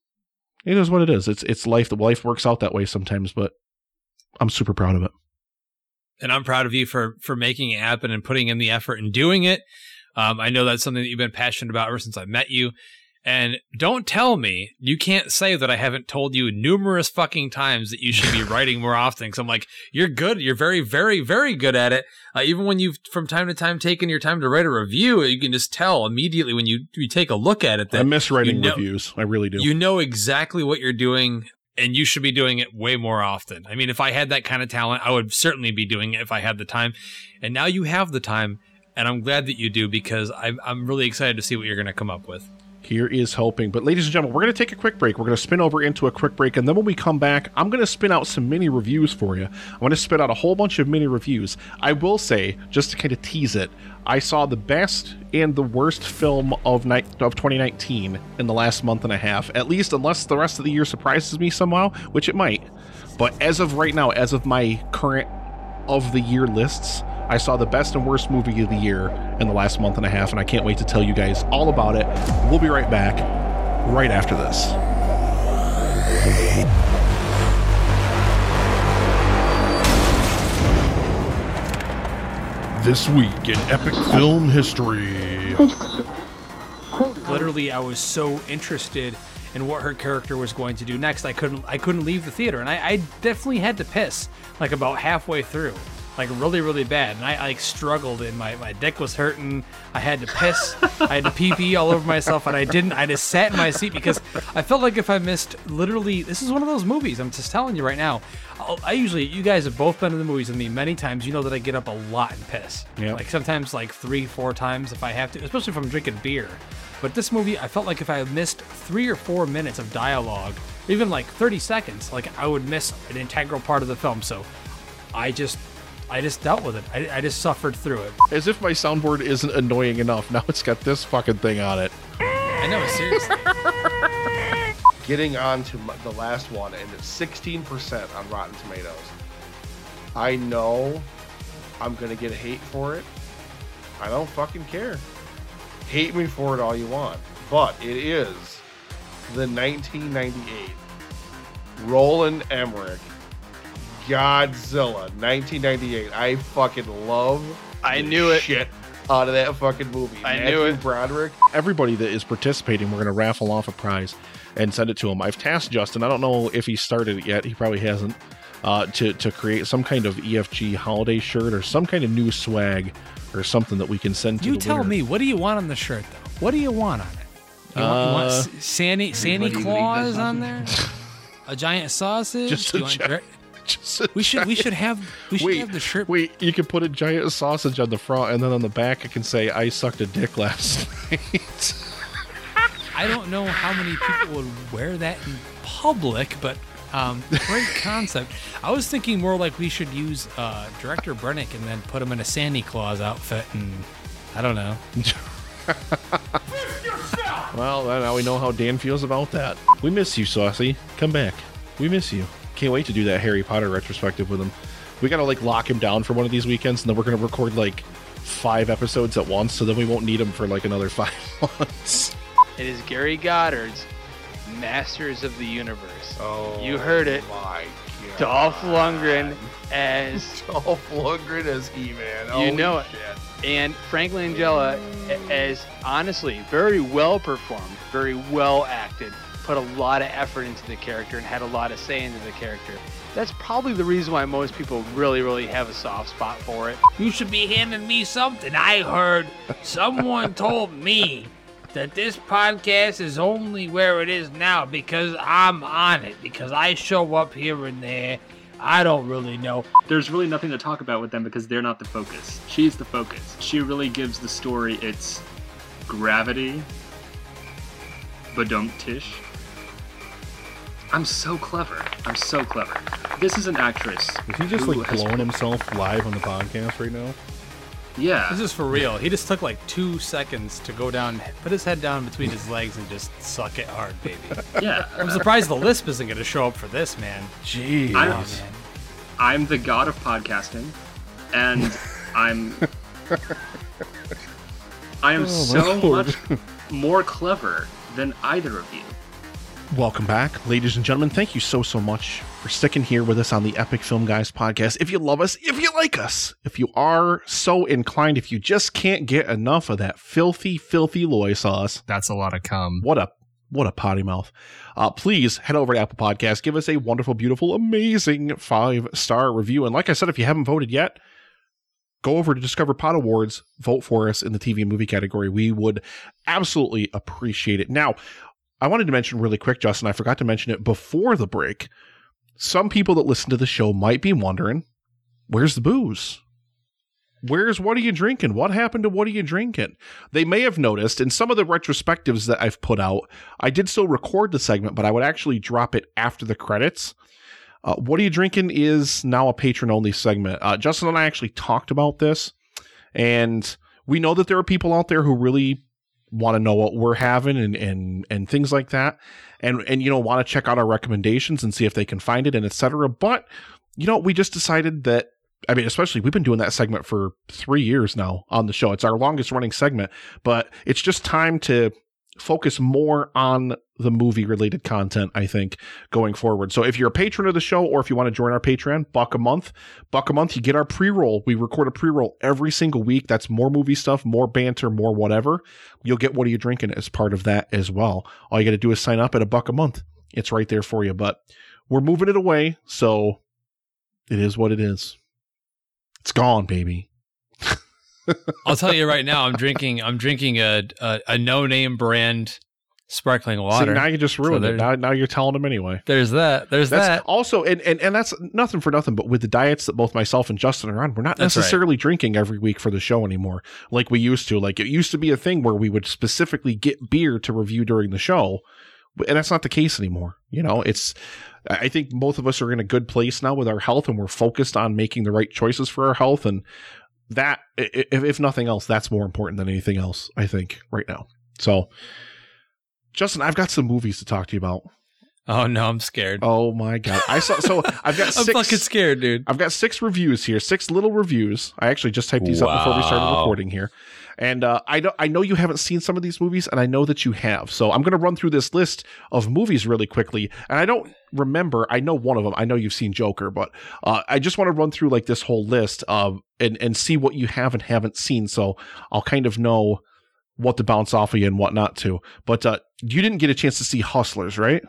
is what it is. It's life. The life works out that way sometimes, but I'm super proud of it. And I'm proud of you for making it happen and putting in the effort and doing it. I know that's something that you've been passionate about ever since I met you. And don't tell me, you can't say that I haven't told you numerous fucking times that you should be writing more often. Because I'm like, you're good. You're very, very, very good at it. Even when you've from time to time taken your time to write a review, you can just tell immediately when you take a look at it. That I miss writing reviews. I really do. You know exactly what you're doing. And you should be doing it way more often. I mean, if I had that kind of talent, I would certainly be doing it if I had the time. And now you have the time, and I'm glad that you do, because I'm really excited to see what you're going to come up with. Here is hoping. But ladies and gentlemen, we're going to take a quick break. We're going to spin over into a quick break, and then when we come back, I'm going to spin out some mini reviews for you. I'm going to spin out a whole bunch of mini reviews. I will say, just to kind of tease it, I saw the best and the worst film of 2019 in the last month and a half, at least, unless the rest of the year surprises me somehow, which it might. But as of right now, as of my current of the year lists, I saw the best and worst movie of the year in the last month and a half, and I can't wait to tell you guys all about it. We'll be right back right after this. This week in Epic Film History. Literally, I was so interested in what her character was going to do next. I couldn't leave the theater, and I definitely had to piss like about halfway through, like really, really bad. And I like struggled, and my dick was hurting. I had to piss. I had to pee all over myself, and I didn't. I just sat in my seat because I felt like if I missed, literally, this is one of those movies. I'm just telling you right now. You guys have both been in the movies with me many times. You know that I get up a lot and piss. Yep. Like sometimes like 3-4 times if I have to, especially if I'm drinking beer. But this movie, I felt like if I missed 3 or 4 minutes of dialogue, even like 30 seconds, like I would miss an integral part of the film. So I just dealt with it. I just suffered through it. As if my soundboard isn't annoying enough. Now it's got this fucking thing on it. I know, seriously. Getting on to the last one, and it's 16% on Rotten Tomatoes. I know I'm going to get hate for it. I don't fucking care. Hate me for it all you want. But it is the 1998 Roland Emmerich Godzilla 1998. I fucking love shit out of that fucking movie. I knew it. Broderick. Everybody that is participating, we're going to raffle off a prize and send it to him. I've tasked Justin. I don't know if he started it yet. He probably hasn't. To create some kind of EFG holiday shirt or some kind of new swag or something that we can send to the winner. You tell me, what do you want on the shirt, though? What do you want on it? You want Santa Claus on there? A giant sausage? We should have the shirt. Wait, you can put a giant sausage on the front, and then on the back it can say, "I sucked a dick last night." I don't know how many people would wear that in public, but great concept. I was thinking more like we should use Director Brennick and then put him in a Santa Claus outfit, and I don't know. Well, now we know how Dan feels about that. We miss you, Saucy. Come back. We miss you. Can't wait to do that Harry Potter retrospective with him. We gotta lock him down for one of these weekends, and then we're gonna record 5 episodes at once, so then we won't need him for another 5 months. It is Gary Goddard's Masters of the Universe. Oh, you heard it. My God. Dolph Lundgren as Dolph Lundgren as He-Man. You know it. And Frank Langella as honestly very well performed, very well acted, put a lot of effort into the character and had a lot of say into the character. That's probably the reason why most people really, really have a soft spot for it. You should be handing me something. I heard someone told me that this podcast is only where it is now because I'm on it, because I show up here and there. I don't really know. There's really nothing to talk about with them because they're not the focus. She's the focus. She really gives the story its gravity, but don't tish. I'm so clever. This is an actress. Is he just like blowing himself live on the podcast right now? Yeah. This is for real. He just took like 2 seconds to go down, put his head down between his legs and just suck it hard, baby. Yeah. I'm surprised the lisp isn't going to show up for this, man. Jeez. I'm the god of podcasting, and I am so much more clever than either of you. Welcome back, ladies and gentlemen. Thank you so much for sticking here with us on the Epic Film Guys podcast. If you love us, if you like us, if you are so inclined, if you just can't get enough of that filthy loy sauce. That's a lot of cum. What a potty mouth. Please head over to Apple Podcasts. Give us a wonderful, beautiful, amazing 5-star review. And like I said, if you haven't voted yet, go over to Discover Pod Awards. Vote for us in the TV and movie category. We would absolutely appreciate it. Now, I wanted to mention really quick, Justin, I forgot to mention it before the break. Some people that listen to the show might be wondering, where's the booze? What are you drinking? What happened to what are you drinking? They may have noticed in some of the retrospectives that I've put out, I did still record the segment, but I would actually drop it after the credits. What are you drinking is now a patron-only segment. Justin and I actually talked about this, and we know that there are people out there who really want to know what we're having and things like that. And want to check out our recommendations and see if they can find it and etc. But, we just decided that, especially we've been doing that segment for 3 years now on the show. It's our longest running segment, but it's just time to focus more on the movie related content, I think, going forward. So if you're a patron of the show, or if you want to join our Patreon, $1 a month, you get our pre-roll. We record a pre-roll every single week. That's more movie stuff, more banter, more whatever. You'll get What Are You Drinking as part of that as well. All you got to do is sign up at $1 a month. It's right there for you, but we're moving it away. So it is what it is. It's gone, baby. I'll tell you right now, I'm drinking a no-name brand sparkling water. See, now you just ruined it. Now you're telling them anyway. There's that. Also, and that's nothing for nothing, but with the diets that both myself and Justin are on, we're not necessarily drinking every week for the show anymore like we used to. Like, it used to be a thing where we would specifically get beer to review during the show, and that's not the case anymore. I think both of us are in a good place now with our health, and we're focused on making the right choices for our health, and that, if nothing else, that's more important than anything else, I think, right now. So, Justin, I've got some movies to talk to you about. Oh no, I'm scared. Oh my God. I've got I'm fucking scared, dude. I've got 6 reviews here, 6 little reviews. I actually just typed these up before we started recording here. And I know you haven't seen some of these movies, and I know that you have. So I'm going to run through this list of movies really quickly. And I don't remember, I know one of them. I know you've seen Joker, but I just want to run through like this whole list and see what you have and haven't seen. So I'll kind of know what to bounce off of you and what not to. But you didn't get a chance to see Hustlers, right?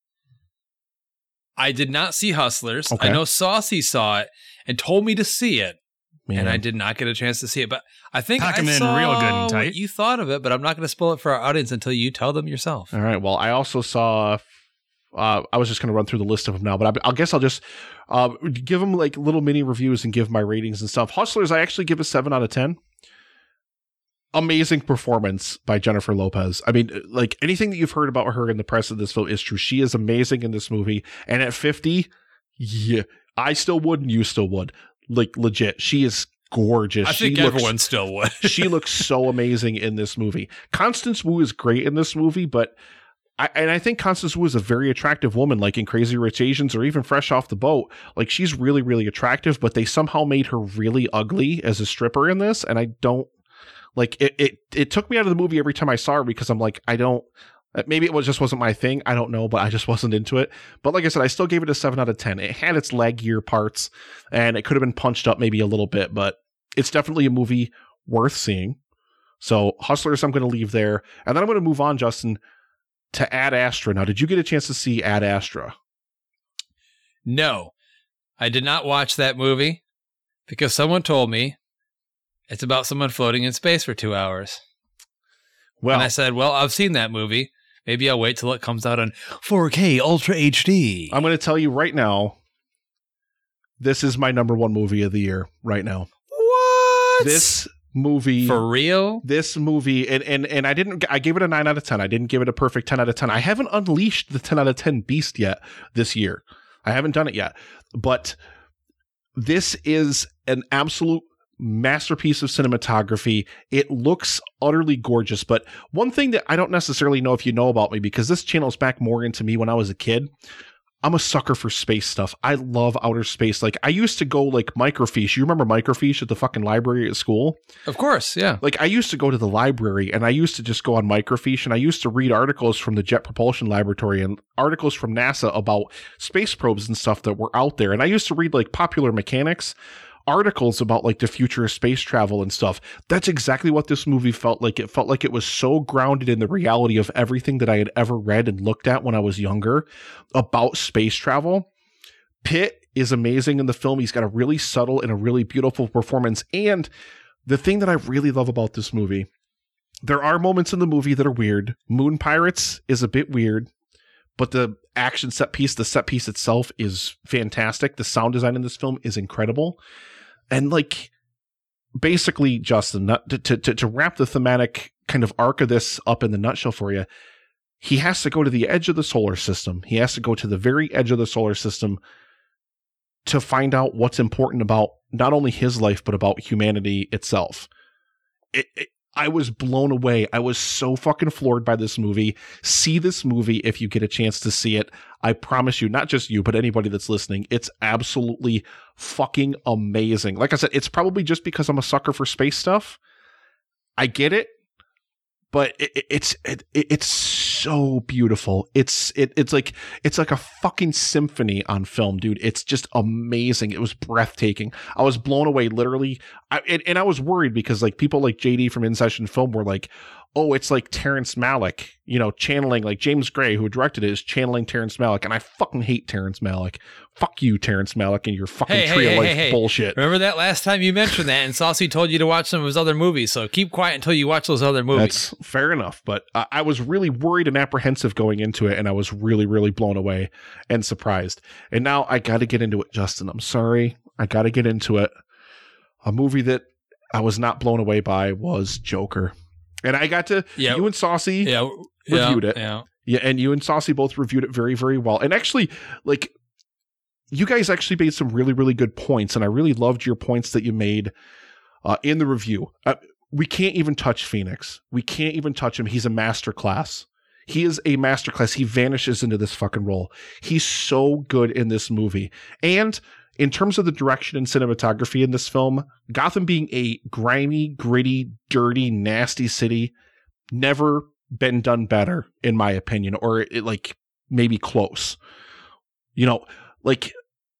I did not see Hustlers. Okay. I know Saucy saw it and told me to see it. Man. And I did not get a chance to see it, but I think Pack I 'em in saw real good and tight. what you thought of it, but I'm not going to spoil it for our audience until you tell them yourself. All right. Well, I also saw, I was just going to run through the list of them now, but I guess I'll just give them like little mini reviews and give my ratings and stuff. Hustlers, I actually give a 7 out of 10. Amazing performance by Jennifer Lopez. I mean, like, anything that you've heard about her in the press of this film is true. She is amazing in this movie. And at 50, yeah, I still would and you still would. Like, legit. She is gorgeous. I think everyone still would. She looks so amazing in this movie. Constance Wu is great in this movie, but I think Constance Wu is a very attractive woman, like in Crazy Rich Asians or even Fresh Off the Boat. Like, she's really, really attractive, but they somehow made her really ugly as a stripper in this, and I don't like it. It took me out of the movie every time I saw her because I'm like, I don't Maybe it wasn't my thing. I don't know, but I just wasn't into it. But like I said, I still gave it a 7 out of 10. It had its laggier parts, and it could have been punched up maybe a little bit, but it's definitely a movie worth seeing. So Hustlers, I'm going to leave there. And then I'm going to move on, Justin, to Ad Astra. Now, did you get a chance to see Ad Astra? No, I did not watch that movie because someone told me it's about someone floating in space for 2 hours. Well, and I said, well, I've seen that movie. Maybe I'll wait till it comes out on 4K Ultra HD. I'm going to tell you right now, this is my number 1 movie of the year right now. What? This movie. For real? This movie, and I gave it a 9 out of 10. I didn't give it a perfect 10 out of 10. I haven't unleashed the 10 out of 10 beast yet this year. I haven't done it yet. But this is an absolute masterpiece of cinematography. It looks utterly gorgeous. But one thing that I don't necessarily know if you know about me, because this channel's back more into me when I was a kid, I'm a sucker for space stuff. I love outer space. Like, I used to go like microfiche. You remember microfiche at the fucking library at school? Of course, yeah. Like, I used to go to the library and I used to just go on microfiche, and I used to read articles from the Jet Propulsion Laboratory and articles from NASA about space probes and stuff that were out there. And I used to read like Popular Mechanics articles about like the future of space travel and stuff. That's exactly what this movie felt like. It felt like it was so grounded in the reality of everything that I had ever read and looked at when I was younger about space travel. Pitt is amazing in the film. He's got a really subtle and a really beautiful performance. And the thing that I really love about this movie, there are moments in the movie that are weird. Moon Pirates is a bit weird, but the action set piece, the set piece itself is fantastic. The sound design in this film is incredible. And like, basically, Justin, to wrap the thematic kind of arc of this up in the nutshell for you, he has to go to the edge of the solar system. He has to go to the very edge of the solar system to find out what's important about not only his life, but about humanity itself. I was blown away. I was so fucking floored by this movie. See this movie if you get a chance to see it. I promise you, not just you, but anybody that's listening, it's absolutely fucking amazing. Like I said, it's probably just because I'm a sucker for space stuff. I get it, but it's so beautiful. It's like a fucking symphony on film, dude. It's just amazing. It was breathtaking. I was blown away, literally. And I was worried because like people like JD from In Session Film were like, oh, it's like Terrence Malick, channeling, like James Gray, who directed it, is channeling Terrence Malick. And I fucking hate Terrence Malick. Fuck you, Terrence Malick, and your fucking Tree of Life bullshit. Remember that last time you mentioned that, and Saucy told you to watch some of his other movies, so keep quiet until you watch those other movies. That's fair enough, but I was really worried and apprehensive going into it, and I was really, really blown away and surprised. And now I got to get into it, Justin. I'm sorry. I got to get into it. A movie that I was not blown away by was Joker. And I got to, you and Saucy reviewed it. Yeah, and you and Saucy both reviewed it very, very well. And actually, like, you guys actually made some really, really good points, and I really loved your points that you made in the review. We can't even touch Phoenix. We can't even touch him. He's a masterclass. He is a masterclass. He vanishes into this fucking role. He's so good in this movie. And in terms of the direction and cinematography in this film, Gotham being a grimy, gritty, dirty, nasty city, never been done better, in my opinion, or like maybe close. Like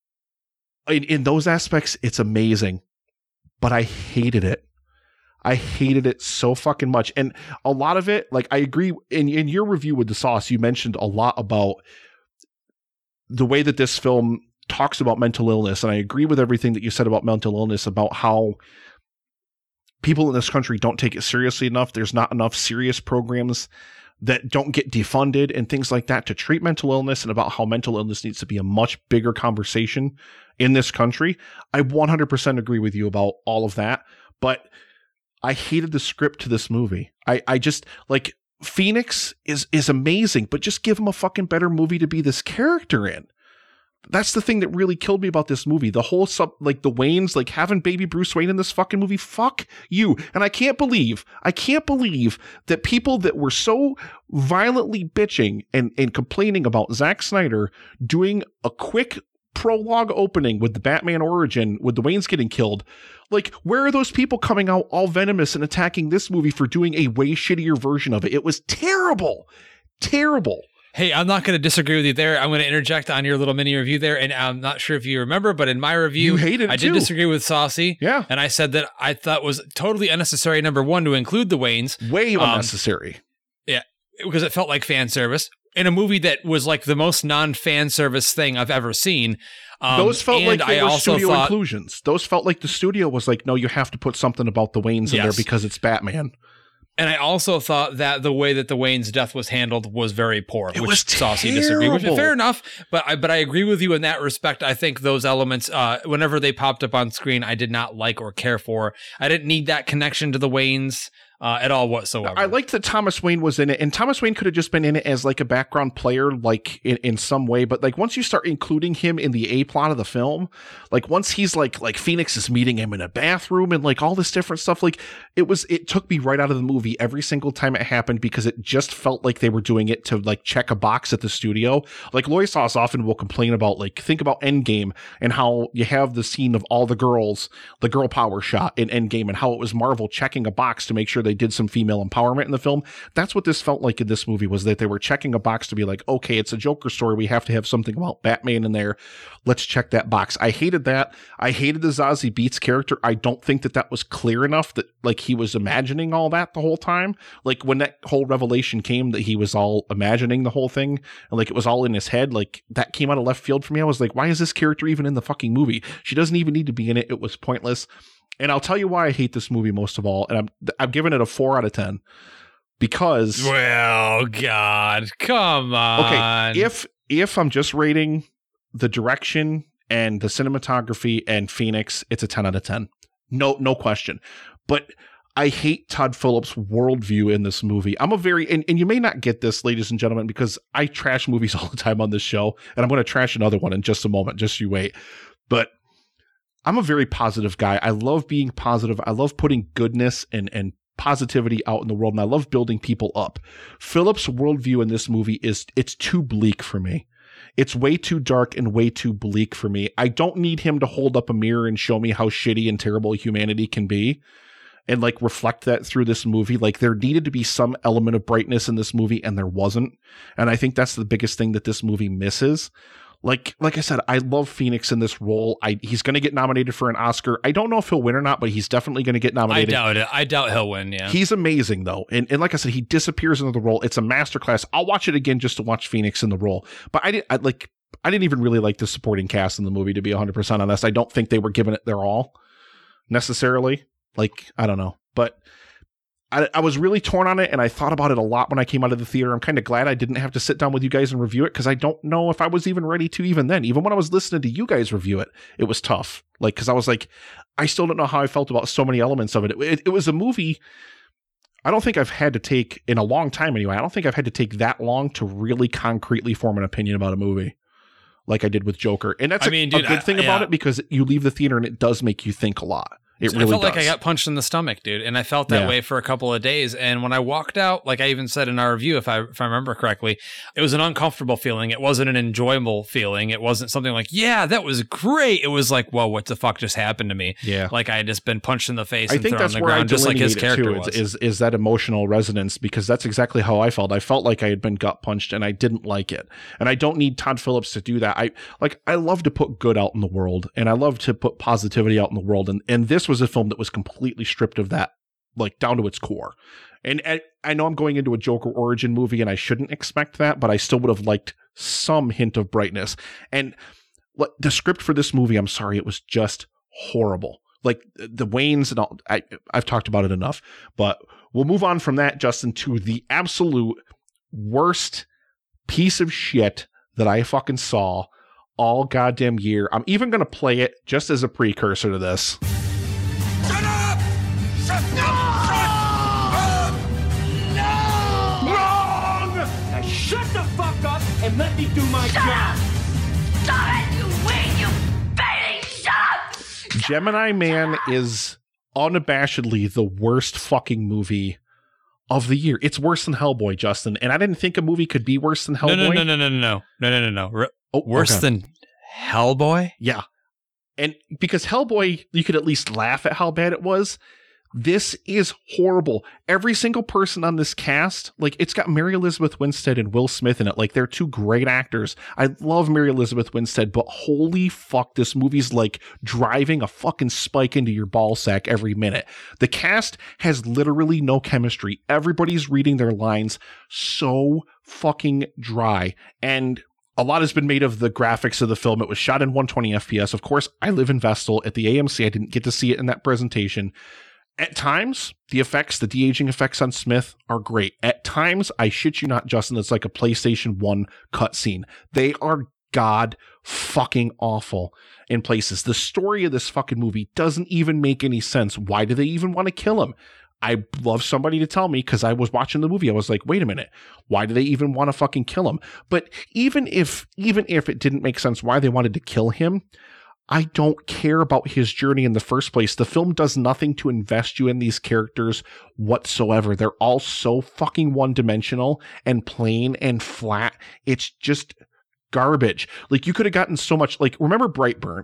in those aspects, it's amazing, but I hated it. I hated it so fucking much. And a lot of it, like, I agree in your review with The Sauce, you mentioned a lot about the way that this film talks about mental illness. And I agree with everything that you said about mental illness, about how people in this country don't take it seriously enough. There's not enough serious programs that don't get defunded and things like that to treat mental illness, and about how mental illness needs to be a much bigger conversation in this country. I 100% agree with you about all of that, but I hated the script to this movie. I just, like, Phoenix is amazing, but just give him a fucking better movie to be this character in. That's the thing that really killed me about this movie. The whole the Waynes, like, having baby Bruce Wayne in this fucking movie. Fuck you. And I can't believe that people that were so violently bitching and complaining about Zack Snyder doing a quick prologue opening with the Batman origin, with the Waynes getting killed. Like, where are those people coming out all venomous and attacking this movie for doing a way shittier version of it? It was terrible. terrible. Hey, I'm not going to disagree with you there. I'm going to interject on your little mini review there. And I'm not sure if you remember, but in my review, you hated it I did disagree with Saucy. Yeah. And I said that I thought it was totally unnecessary, number one, to include the Waynes. Way unnecessary. Yeah, because it felt like fan service in a movie that was like the most non-fan service thing I've ever seen. Those felt like they were studio inclusions. Those felt like the studio was like, no, you have to put something about the Waynes in there because it's Batman. And I also thought that the way that the Wayne's death was handled was very poor, it which was Saucy disagreed with. Fair enough, but I agree with you in that respect. I think those elements, whenever they popped up on screen, I did not like or care for. I didn't need that connection to the Waynes at all whatsoever. I liked that Thomas Wayne was in it, and Thomas Wayne could have just been in it as like a background player, like in some way. But like once you start including him in the A plot of the film, like once he's like Phoenix is meeting him in a bathroom and like all this different stuff, like it took me right out of the movie every single time it happened, because it just felt like they were doing it to like check a box at the studio. Like Loisos often will complain about, like, think about Endgame and how you have the scene of all the girls, the girl power shot in Endgame, and how it was Marvel checking a box to make sure they did some female empowerment in the film. That's what this felt like in this movie, was that they were checking a box to be like, okay, it's a Joker story, we have to have something about Batman in there, let's check that box. I hated that. I hated the Zazie Beetz character. I don't think that was clear enough that like he was imagining all that the whole time. Like when that whole revelation came that he was all imagining the whole thing and like it was all in his head, like that came out of left field for me. I was like, why is this character even in the fucking movie? She doesn't even need to be in it. It was pointless. And I'll tell you why I hate this movie most of all. And I'm giving it a 4 out of 10 because. Well, God, come on. Okay, if I'm just rating the direction and the cinematography and Phoenix, it's a 10 out of 10. No question. But I hate Todd Phillips' worldview in this movie. I'm a very, and you may not get this, ladies and gentlemen, because I trash movies all the time on this show, and I'm going to trash another one in just a moment. Just you wait. But I'm a very positive guy. I love being positive. I love putting goodness and positivity out in the world, and I love building people up. Phillips' worldview in this movie it's too bleak for me. It's way too dark and way too bleak for me. I don't need him to hold up a mirror and show me how shitty and terrible humanity can be and like reflect that through this movie. Like there needed to be some element of brightness in this movie, and there wasn't. And I think that's the biggest thing that this movie misses. Like I said, I love Phoenix in this role. He's going to get nominated for an Oscar. I don't know if he'll win or not, but he's definitely going to get nominated. I doubt it. I doubt he'll win, yeah. He's amazing, though. And like I said, he disappears into the role. It's a masterclass. I'll watch it again just to watch Phoenix in the role. But I didn't even really like the supporting cast in the movie, to be 100% honest. I don't think they were giving it their all, necessarily. Like, I don't know. But I was really torn on it, and I thought about it a lot when I came out of the theater. I'm kind of glad I didn't have to sit down with you guys and review it, because I don't know if I was even ready to even then. Even when I was listening to you guys review it, it was tough. Like, because I was like, I still don't know how I felt about so many elements of it. It was a movie I don't think I've had to take, in a long time anyway, I don't think I've had to take that long to really concretely form an opinion about a movie like I did with Joker. And that's a good thing about it, because you leave the theater and it does make you think a lot. It really felt does. like I got punched in the stomach, dude. And I felt that way for a couple of days. And when I walked out, like I even said in our review, if I remember correctly, it was an uncomfortable feeling. It wasn't an enjoyable feeling. It wasn't something like, yeah, that was great. It was like, whoa, what the fuck just happened to me? Yeah. Like I had just been punched in the face and thrown on the ground, just like his character was. Is that emotional resonance, because that's exactly how I felt. I felt like I had been gut punched and I didn't like it. And I don't need Todd Phillips to do that. I love to put good out in the world, and I love to put positivity out in the world. And this was a film that was completely stripped of that, like down to its core. And I know I'm going into a Joker origin movie and I shouldn't expect that, but I still would have liked some hint of brightness. And the script for this movie, I'm sorry, it was just horrible. Like the Waynes and all, I've talked about it enough, but we'll move on from that, Justin, to the absolute worst piece of shit that I fucking saw all goddamn year. I'm even going to play it just as a precursor to this. Shut up! Shut up! No! Wrong! Now shut the fuck up and let me do my job! Stop it, you Wayne, you baby! Shut up! Gemini Man is unabashedly the worst fucking movie of the year. It's worse than Hellboy, Justin. And I didn't think a movie could be worse than Hellboy. No. Worse than Hellboy? Yeah. And because Hellboy, you could at least laugh at how bad it was. This is horrible. Every single person on this cast, like, it's got Mary Elizabeth Winstead and Will Smith in it. Like, they're two great actors. I love Mary Elizabeth Winstead, but holy fuck, this movie's like driving a fucking spike into your ball sack every minute. The cast has literally no chemistry. Everybody's reading their lines so fucking dry. And a lot has been made of the graphics of the film. It was shot in 120 FPS. Of course, I live in Vestal at the AMC. I didn't get to see it in that presentation. At times, the effects, the de-aging effects on Smith are great. At times, I shit you not, Justin, it's like a PlayStation 1 cutscene. They are god fucking awful in places. The story of this fucking movie doesn't even make any sense. Why do they even want to kill him? I love somebody to tell me, because I was watching the movie. I was like, wait a minute, why do they even want to fucking kill him? But even if it didn't make sense why they wanted to kill him, I don't care about his journey in the first place. The film does nothing to invest you in these characters whatsoever. They're all so fucking one-dimensional and plain and flat. It's just garbage. Like, you could have gotten so much, like, remember Brightburn?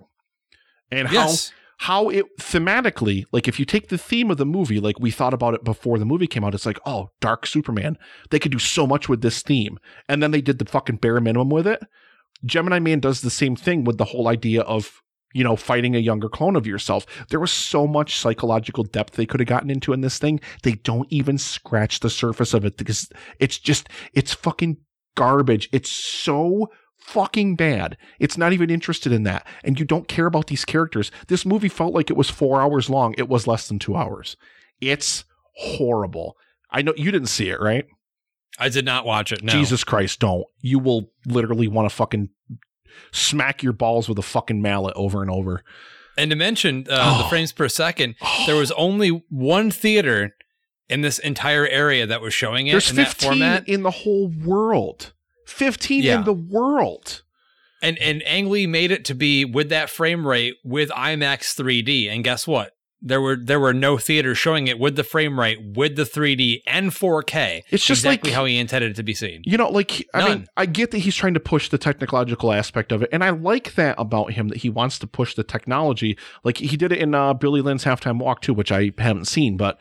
And how it thematically, like, if you take the theme of the movie, like we thought about it before the movie came out, it's like, oh, Dark Superman. They could do so much with this theme. And then they did the fucking bare minimum with it. Gemini Man does the same thing with the whole idea of, you know, fighting a younger clone of yourself. There was so much psychological depth they could have gotten into in this thing. They don't even scratch the surface of it, because it's fucking garbage. It's so fucking bad. It's not even interested in that. And you don't care about these characters. This movie felt like it was 4 hours long. It was less than 2 hours. It's horrible. I know you didn't see it, right? I did not watch it. No. Jesus Christ, don't. You will literally want to fucking smack your balls with a fucking mallet over and over. And to mention the frames per second, there was only one theater in this entire area that was showing it. There's in 15 that format in the whole world. 15 in the world. And Ang Lee made it to be with that frame rate with IMAX 3D. And guess what? There were no theaters showing it with the frame rate, with the 3D and 4K. It's just exactly like how he intended it to be seen. You know, like, I mean, I get that he's trying to push the technological aspect of it, and I like that about him, that he wants to push the technology. Like, he did it in Billy Lynn's Halftime Walk too, which I haven't seen, but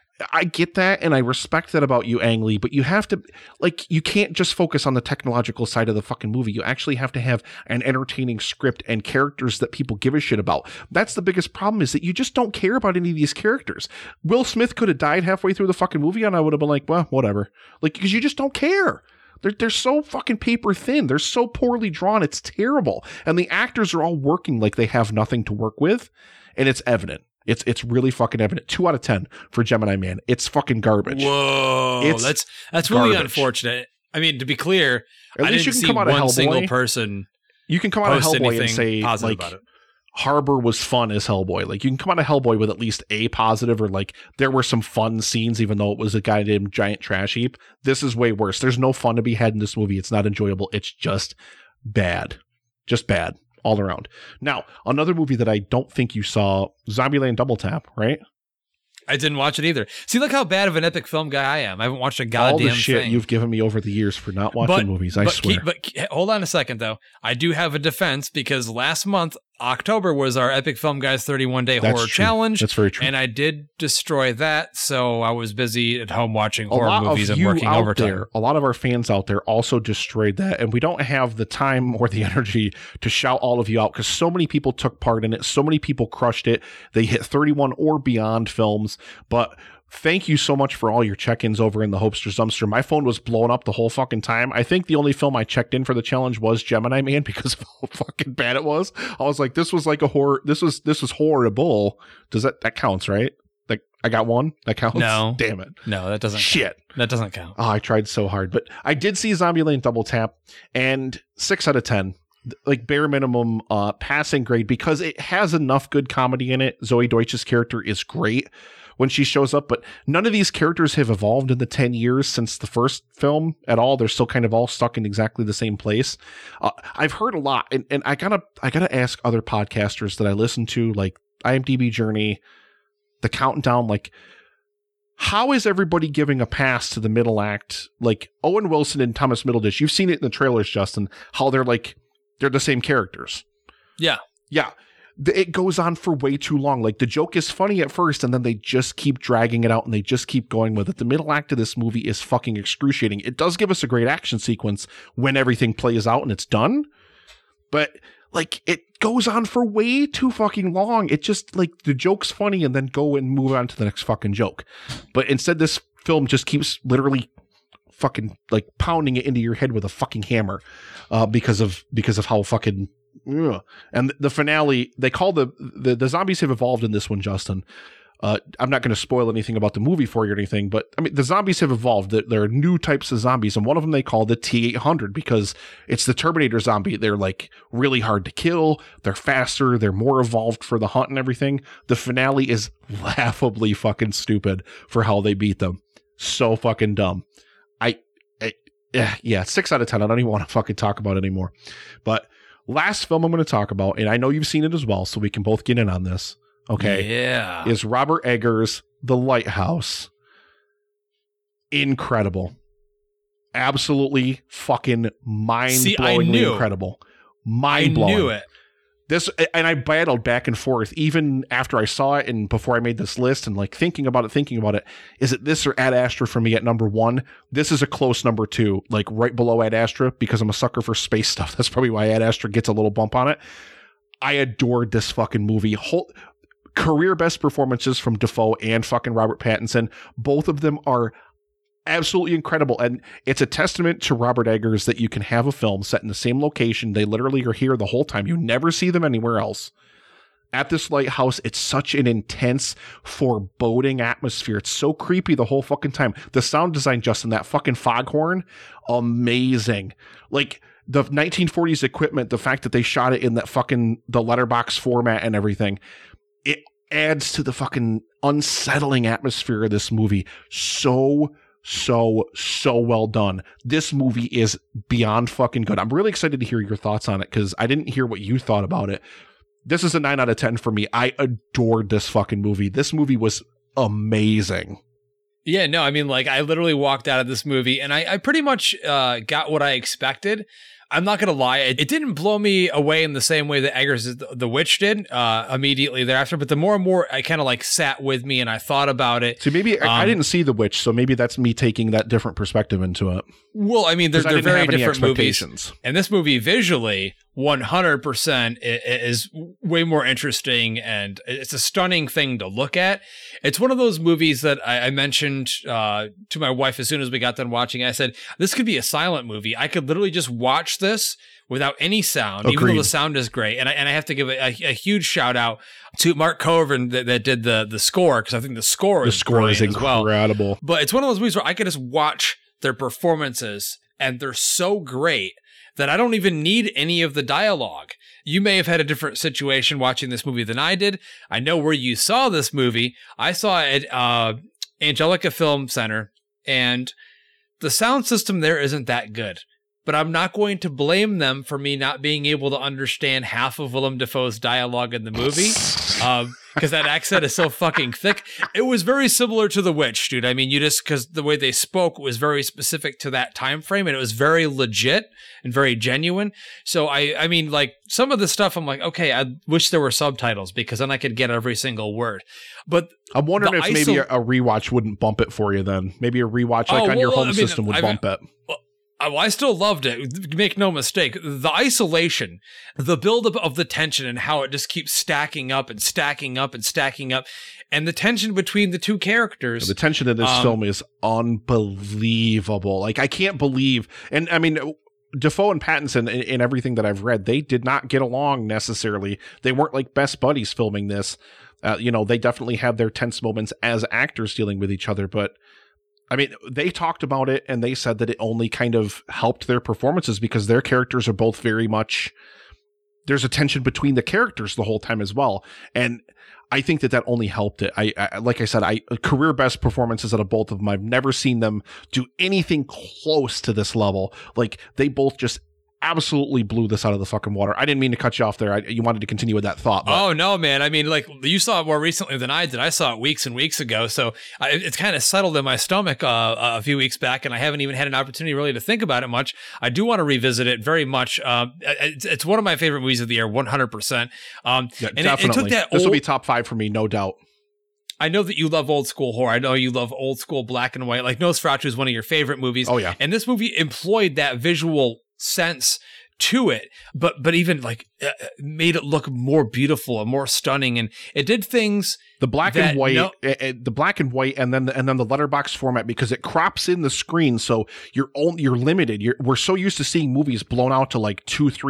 I get that, and I respect that about you, Ang Lee, but you have to, like, you can't just focus on the technological side of the fucking movie. You actually have to have an entertaining script and characters that people give a shit about. That's the biggest problem, is that you just don't care about any of these characters. Will Smith could have died halfway through the fucking movie, and I would have been like, well, whatever. Like, because you just don't care. They're so fucking paper thin. They're so poorly drawn. It's terrible. And the actors are all working like they have nothing to work with, and it's evident. It's really fucking evident. 2 out of 10 for Gemini Man. It's fucking garbage. Whoa, that's really unfortunate. I mean, to be clear, at least you can come out of Hellboy. Single person. You can come out of Hellboy and say, like, Harbor was fun as Hellboy. Like, you can come out of Hellboy with at least a positive, or like, there were some fun scenes, even though it was a goddamn giant trash heap. This is way worse. There's no fun to be had in this movie. It's not enjoyable. It's just bad. Just bad. All around. Now, another movie that I don't think you saw, Zombieland Double Tap, right? I didn't watch it either. See, look how bad of an epic film guy I am. I haven't watched a goddamn thing. All the shit you've given me over the years for not watching movies, I swear. But hold on a second, though. I do have a defense, because last month, October, was our Epic Film Guys 31-Day Horror Challenge. That's very true. And I did destroy that, so I was busy at home watching horror movies and working overtime. A lot of our fans out there also destroyed that, and we don't have the time or the energy to shout all of you out, because so many people took part in it. So many people crushed it. They hit 31 or beyond films, but thank you so much for all your check-ins over in the Hopester Dumpster. My phone was blowing up the whole fucking time. I think the only film I checked in for the challenge was Gemini Man, because of how fucking bad it was. I was like, this was like a horror. This was horrible. Does that counts, right? Like, I got one? That counts? No. Damn it. No, that doesn't Shit. count. That doesn't count. Oh, I tried so hard. But I did see Zombieland Double Tap, and 6 out of 10. Like, bare minimum passing grade, because it has enough good comedy in it. Zoe Deutsch's character is great when she shows up, but none of these characters have evolved in the 10 years since the first film at all. They're still kind of all stuck in exactly the same place. I've heard a lot, and I gotta ask other podcasters that I listen to, like IMDb Journey, The Countdown, like, how is everybody giving a pass to the middle act? Like, Owen Wilson and Thomas Middleditch, you've seen it in the trailers, Justin, how they're the same characters. Yeah. Yeah. it goes on for way too long. Like, the joke is funny at first, and then they just keep dragging it out, and they just keep going with it. The middle act of this movie is fucking excruciating. It does give us a great action sequence when everything plays out and it's done, but like, it goes on for way too fucking long. It just, like, the joke's funny and then go and move on to the next fucking joke. But instead, this film just keeps literally fucking, like, pounding it into your head with a fucking hammer, because of how fucking, and the finale, they call the zombies have evolved in this one, Justin. I'm not going to spoil anything about the movie for you or anything, but I mean, the zombies have evolved. There are new types of zombies, and one of them they call the T-800 because it's the Terminator zombie. They're like really hard to kill. They're faster. They're more evolved for the hunt and everything. The finale is laughably fucking stupid for how they beat them. So fucking dumb. Yeah, 6 out of 10. I don't even want to fucking talk about it anymore. But last film I'm going to talk about, and I know you've seen it as well, so we can both get in on this. Okay. Yeah. Is Robert Eggers' The Lighthouse. Incredible. Absolutely fucking mind-blowingly incredible. Mind-blowing. I knew it. This, and I battled back and forth even after I saw it and before I made this list, and like thinking about it. Is it this or Ad Astra for me at number 1? This is a close number 2, like right below Ad Astra, because I'm a sucker for space stuff. That's probably why Ad Astra gets a little bump on it. I adored this fucking movie. Career best performances from Dafoe and fucking Robert Pattinson. Both of them are absolutely incredible, and it's a testament to Robert Eggers that you can have a film set in the same location. They literally are here the whole time. You never see them anywhere else. At this lighthouse, it's such an intense, foreboding atmosphere. It's so creepy the whole fucking time. The sound design, Justin, that fucking foghorn, amazing. Like, the 1940s equipment, the fact that they shot it in that fucking the letterbox format and everything, it adds to the fucking unsettling atmosphere of this movie. So well done. This movie is beyond fucking good. I'm really excited to hear your thoughts on it because I didn't hear what you thought about it. This is a 9 out of 10 for me. I adored this fucking movie. This movie was amazing. Yeah, no, I mean, like, I literally walked out of this movie and I pretty much got what I expected. I'm not going to lie. It didn't blow me away in the same way that Eggers' The Witch did immediately thereafter. But the more and more I kind of like sat with me and I thought about it. So maybe I didn't see The Witch. So maybe that's me taking that different perspective into it. Well, I mean, they're very different movies. And this movie visually 100% is way more interesting, and it's a stunning thing to look at. It's one of those movies that I mentioned to my wife as soon as we got done watching. I said, this could be a silent movie. I could literally just watch this without any sound, even though the sound is great. And I have to give a huge shout out to Mark Coven that did the score, because I think the score is incredible. Well. But it's one of those movies where I could just watch their performances, and they're so great that I don't even need any of the dialogue. You may have had a different situation watching this movie than I did. I know where you saw this movie. I saw it at Angelica Film Center, and the sound system there isn't that good. But I'm not going to blame them for me not being able to understand half of Willem Dafoe's dialogue in the movie. Because that accent is so fucking thick. It was very similar to The Witch, dude. I mean, because the way they spoke was very specific to that time frame, and it was very legit and very genuine. So I mean, like, some of the stuff I'm like, okay, I wish there were subtitles, because then I could get every single word. But I'm wondering if maybe a rewatch wouldn't bump it for you then. Maybe a rewatch on your home system would bump it. Well, I still loved it. Make no mistake. The isolation, the buildup of the tension, and how it just keeps stacking up and stacking up and stacking up, and the tension between the two characters. The tension in this film is unbelievable. Like, I can't believe, and I mean, Dafoe and Pattinson, in everything that I've read, they did not get along necessarily. They weren't like best buddies filming this. They definitely had their tense moments as actors dealing with each other, but I mean, they talked about it and they said that it only kind of helped their performances because their characters are both very much, there's a tension between the characters the whole time as well. And I think that only helped it. I like I said, career best performances out of both of them. I've never seen them do anything close to this level. Like, they both just absolutely blew this out of the fucking water. I didn't mean to cut you off there. You wanted to continue with that thought. But. Oh, no, man. I mean, like, you saw it more recently than I did. I saw it weeks and weeks ago. So it's kind of settled in my stomach a few weeks back, and I haven't even had an opportunity really to think about it much. I do want to revisit it very much. It's one of my favorite movies of the year, 100%. Yeah, and definitely. It took that this will be top 5 for me, no doubt. I know that you love old school horror. I know you love old school black and white. Like Nosferatu is one of your favorite movies. Oh, yeah. And this movie employed that visual sense to it, but even like made it look more beautiful and more stunning. And it did things. The black and white, and then the letterbox format, because it crops in the screen, so you're limited. We're so used to seeing movies blown out to like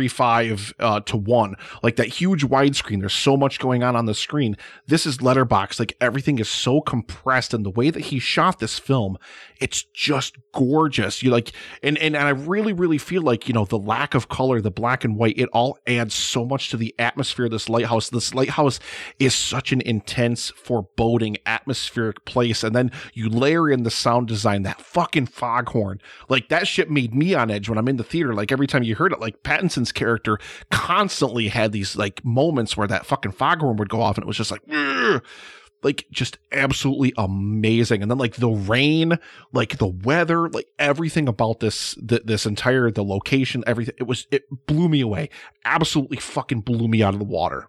2:3:5 to 1, like that huge widescreen. There's so much going on the screen. This is letterbox, like everything is so compressed, and the way that he shot this film, it's just gorgeous. You like, and I really, really feel like, you know, the lack of color, the black and white, it all adds so much to the atmosphere of this lighthouse. This lighthouse is such an intense, foreboding, atmospheric place, and then you layer in the sound design, that fucking foghorn, like that shit made me on edge when I'm in the theater. Like every time you heard it, like Pattinson's character constantly had these like moments where that fucking foghorn would go off, and it was just like, ugh! Like just absolutely amazing. And then like the rain, like the weather, like everything about this entire, the location, everything, it blew me away. Absolutely fucking blew me out of the water.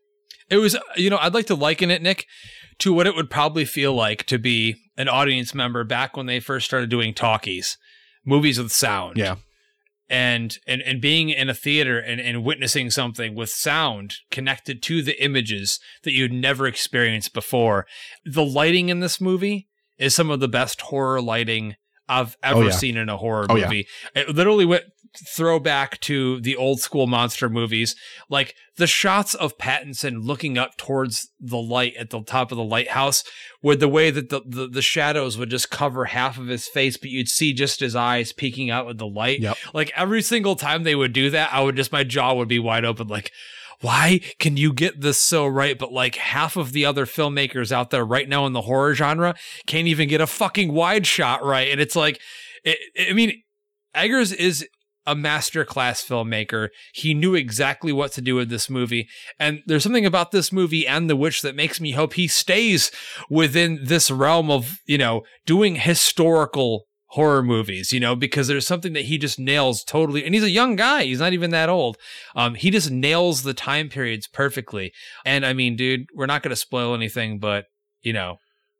It was, you know, I'd like to liken it, Nick, to what it would probably feel like to be an audience member back when they first started doing talkies, movies with sound. Yeah. And being in a theater and witnessing something with sound connected to the images that you'd never experienced before. The lighting in this movie is some of the best horror lighting I've ever seen in a horror movie. Yeah. It literally went throwback to the old school monster movies, like the shots of Pattinson looking up towards the light at the top of the lighthouse, with the way that the shadows would just cover half of his face, but you'd see just his eyes peeking out with the light. Yep. Like every single time they would do that, my jaw would be wide open, like, why can you get this so right? But like half of the other filmmakers out there right now in the horror genre can't even get a fucking wide shot right. And it's like, I mean, Eggers is a masterclass filmmaker. He knew exactly what to do with this movie. And there's something about this movie and The Witch that makes me hope he stays within this realm of, you know, doing historical horror movies, you know, because there's something that he just nails totally. And he's a young guy. He's not even that old. He just nails the time periods perfectly. And I mean, dude, we're not going to spoil anything, but, you know,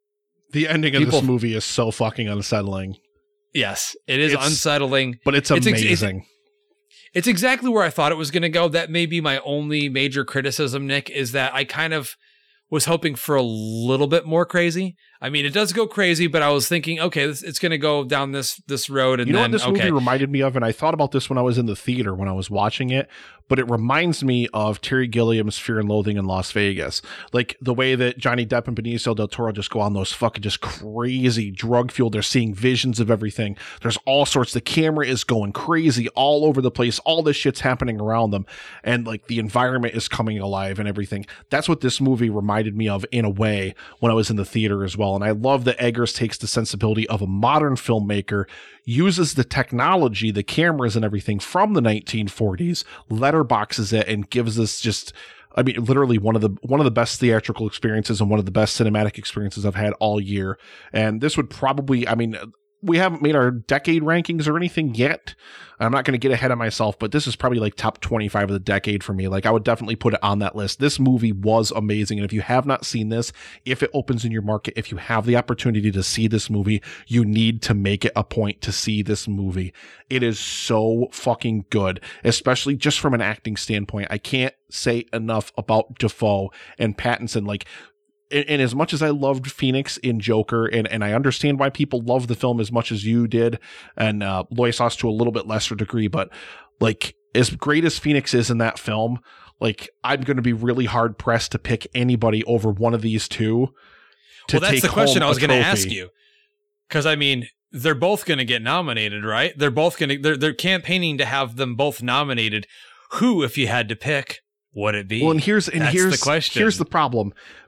the ending of this movie is so fucking unsettling. Yes, it's unsettling, but it's amazing. It's exactly where I thought it was going to go. That may be my only major criticism, Nick, is that I kind of was hoping for a little bit more crazy. I mean, it does go crazy, but I was thinking, okay, it's going to go down this road. And you know what this movie reminded me of? And I thought about this when I was in the theater, when I was watching it, but it reminds me of Terry Gilliam's Fear and Loathing in Las Vegas. Like the way that Johnny Depp and Benicio del Toro just go on those fucking just crazy drug fuel. They're seeing visions of everything. There's all sorts. The camera is going crazy all over the place. All this shit's happening around them. And like the environment is coming alive and everything. That's what this movie reminded me of in a way when I was in the theater as well. And I love that Eggers takes the sensibility of a modern filmmaker, uses the technology, the cameras and everything from the 1940s, letterboxes it, and gives us just, I mean, literally one of the best theatrical experiences and one of the best cinematic experiences I've had all year. And this would probably, I mean, we haven't made our decade rankings or anything yet. I'm not going to get ahead of myself, but this is probably like top 25 of the decade for me. Like I would definitely put it on that list. This movie was amazing. And if you have not seen this, if it opens in your market, if you have the opportunity to see this movie, you need to make it a point to see this movie. It is so fucking good, especially just from an acting standpoint. I can't say enough about Dafoe and Pattinson. Like, and as much as I loved Phoenix in Joker, and I understand why people love the film as much as you did, and Loisos to a little bit lesser degree, but like as great as Phoenix is in that film, like I'm going to be really hard pressed to pick anybody over one of these two. Well, that's the question I was going to ask you, because I mean, they're both going to get nominated, right? They're both going to they're campaigning to have them both nominated. Who, if you had to pick, would it be? Well, and here's the question. Here's the problem.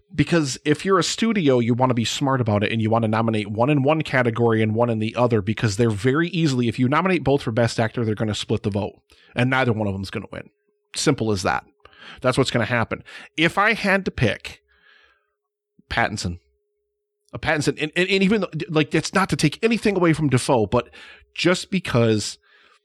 Because if you're a studio, you want to be smart about it and you want to nominate one in one category and one in the other, because they're very easily, if you nominate both for Best Actor, they're going to split the vote and neither one of them is going to win. Simple as that. That's what's going to happen. If I had to pick Pattinson, and even like, that's not to take anything away from Dafoe, but just because,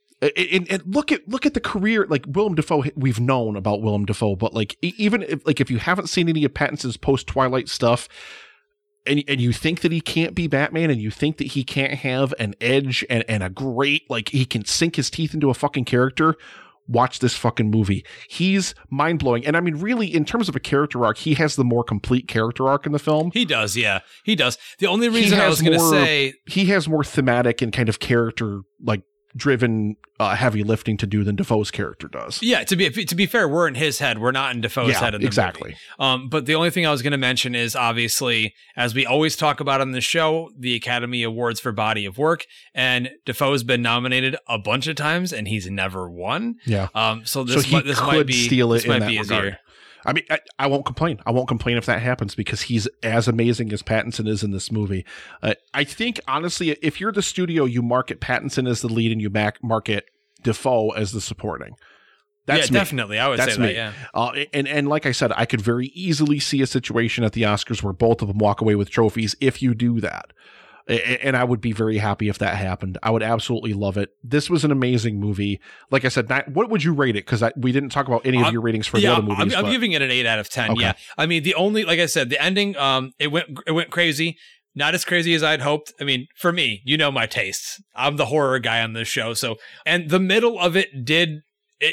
and look at the career, like Willem Dafoe, we've known about Willem Dafoe, but like, even if you haven't seen any of Pattinson's post-Twilight stuff, and you think that he can't be Batman, and you think that he can't have an edge and a great, like, he can sink his teeth into a fucking character, watch this fucking movie. He's mind-blowing. And I mean, really, in terms of a character arc, he has the more complete character arc in the film. He does, yeah. He does. The only reason I was going to say... He has more thematic and kind of character, like, driven heavy lifting to do than Dafoe's character does. Yeah, to be fair, we're in his head. We're not in Dafoe's head in the exactly. movie. But the only thing I was going to mention is, obviously, as we always talk about on the show, the Academy Awards for Body of Work, and Dafoe's been nominated a bunch of times and he's never won. Yeah. So this might be steal it this might in be that his regard. year. I mean, I won't complain. I won't complain if that happens, because he's as amazing as Pattinson is in this movie. I think, honestly, if you're the studio, you market Pattinson as the lead and you market Dafoe as the supporting. That's me. Definitely. I would say that, yeah. And like I said, I could very easily see a situation at the Oscars where both of them walk away with trophies if you do that. And I would be very happy if that happened. I would absolutely love it. This was an amazing movie. Like I said, what would you rate it? Because we didn't talk about any of your ratings for the other movies. I'm giving it an 8 out of 10. Okay. Yeah. I mean, the only, like I said, the ending, it went crazy. Not as crazy as I'd hoped. I mean, for me, you know my tastes. I'm the horror guy on this show. So, and the middle of it did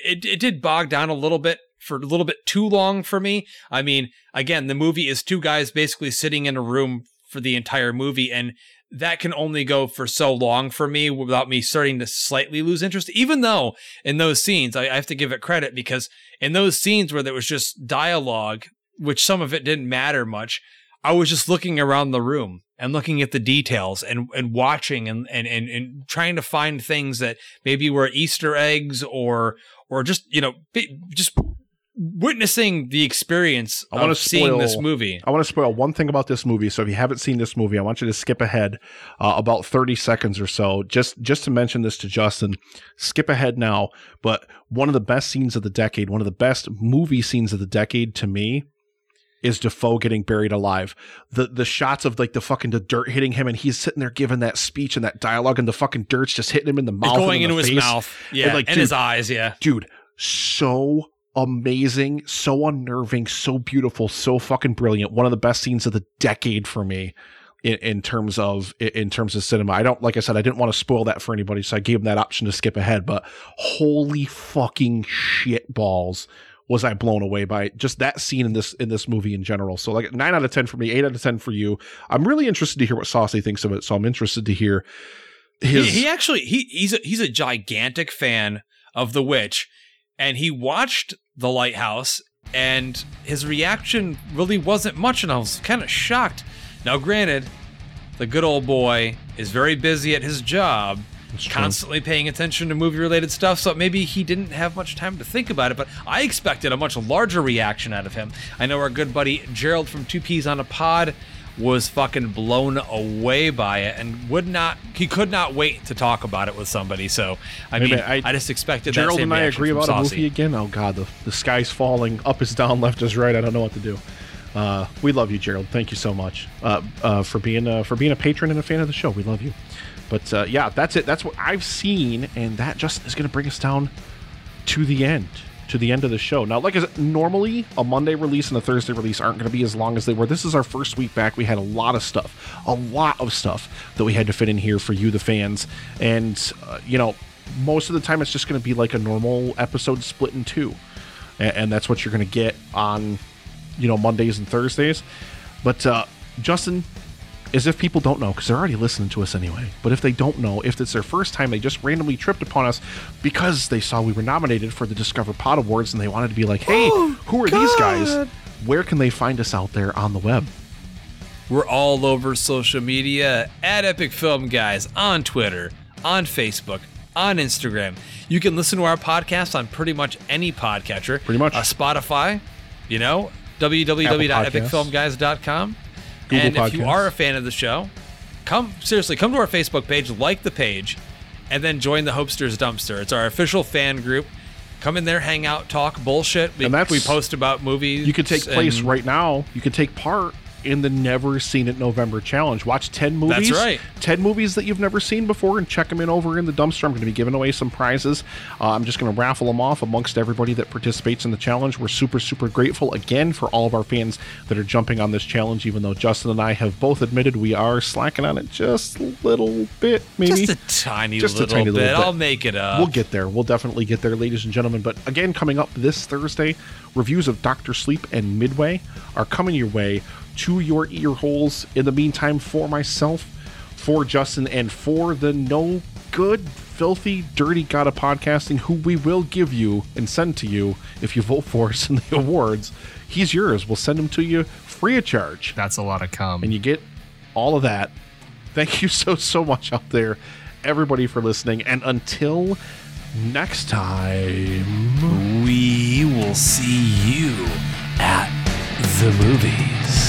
bog down a little bit too long for me. I mean, again, the movie is two guys basically sitting in a room for the entire movie, and that can only go for so long for me without me starting to slightly lose interest, even though in those scenes, I have to give it credit, because in those scenes where there was just dialogue, which some of it didn't matter much, I was just looking around the room and looking at the details and watching and trying to find things that maybe were Easter eggs or just, just witnessing the experience of seeing this movie. I want to spoil one thing about this movie. So if you haven't seen this movie, I want you to skip ahead about 30 seconds or so, just to mention this to Justin. Skip ahead now. But one of the best scenes of the decade, one of the best movie scenes of the decade to me, is Dafoe getting buried alive. The shots of like the dirt hitting him, and he's sitting there giving that speech and that dialogue, and the fucking dirt's just hitting him in the mouth, going and into his mouth, yeah, and his eyes, yeah, dude, so amazing, so unnerving, so beautiful, so fucking brilliant. One of the best scenes of the decade for me in terms of cinema. I didn't want to spoil that for anybody, so I gave them that option to skip ahead. But holy fucking shit balls, was I blown away by just that scene in this movie in general. So like 9 out of 10 for me, 8 out of 10 for you. I'm really interested to hear what Saucy thinks of it. So I'm interested to hear his. He's a gigantic fan of The Witch, and he watched The Lighthouse, and his reaction really wasn't much, and I was kind of shocked. Now, granted, the good old boy is very busy at his job, constantly paying attention to movie-related stuff, so maybe he didn't have much time to think about it, but I expected a much larger reaction out of him. I know our good buddy Gerald from Two Peas on a Pod was fucking blown away by it and he could not wait to talk about it with somebody. So I just expected Gerald that same and I reaction agree about from a Saucy. movie again. Oh god, the sky's falling, up is down, left is right. I don't know what to do. We love you, Gerald. Thank you so much for being a patron and a fan of the show. We love you. But yeah, that's it. That's what I've seen, and that just is going to bring us down to the end of the show. Now, like I said, normally a Monday release and a Thursday release aren't going to be as long as they were. This is our first week back. We had a lot of stuff that we had to fit in here for you, the fans. And, most of the time it's just going to be like a normal episode split in two. And that's what you're going to get on, Mondays and Thursdays. But, Justin, as if people don't know, because they're already listening to us anyway, but if they don't know, if it's their first time, they just randomly tripped upon us because they saw we were nominated for the Discover Pod Awards and they wanted to be like, hey, who are these guys? Where can they find us out there on the web? We're all over social media at Epic Film Guys, on Twitter, on Facebook, on Instagram. You can listen to our podcast on pretty much any podcatcher. Pretty much. Spotify, www.epicfilmguys.com. And if you are a fan of the show, come to our Facebook page, like the page, and then join the Hopesters Dumpster. It's our official fan group. Come in there, hang out, talk bullshit. We post about movies. You could take place right now. You could take part in the Never Seen It November Challenge. Watch 10 movies. That's right. 10 movies that you've never seen before and check them in over in the dumpster. I'm going to be giving away some prizes. I'm just going to raffle them off amongst everybody that participates in the challenge. We're super, super grateful again for all of our fans that are jumping on this challenge, even though Justin and I have both admitted we are slacking on it just a little bit, maybe. Just a tiny little bit. I'll make it up. We'll get there. We'll definitely get there, ladies and gentlemen. But again, coming up this Thursday, reviews of Dr. Sleep and Midway are coming your way to your ear holes. In the meantime, for myself, for Justin, and for the no good, filthy, dirty god of podcasting, who we will give you and send to you if you vote for us in the awards, he's yours. We'll send him to you free of charge. That's a lot of cum. And you get all of that. Thank you so much out there, everybody, for listening. And until next time, we will see you at the movies.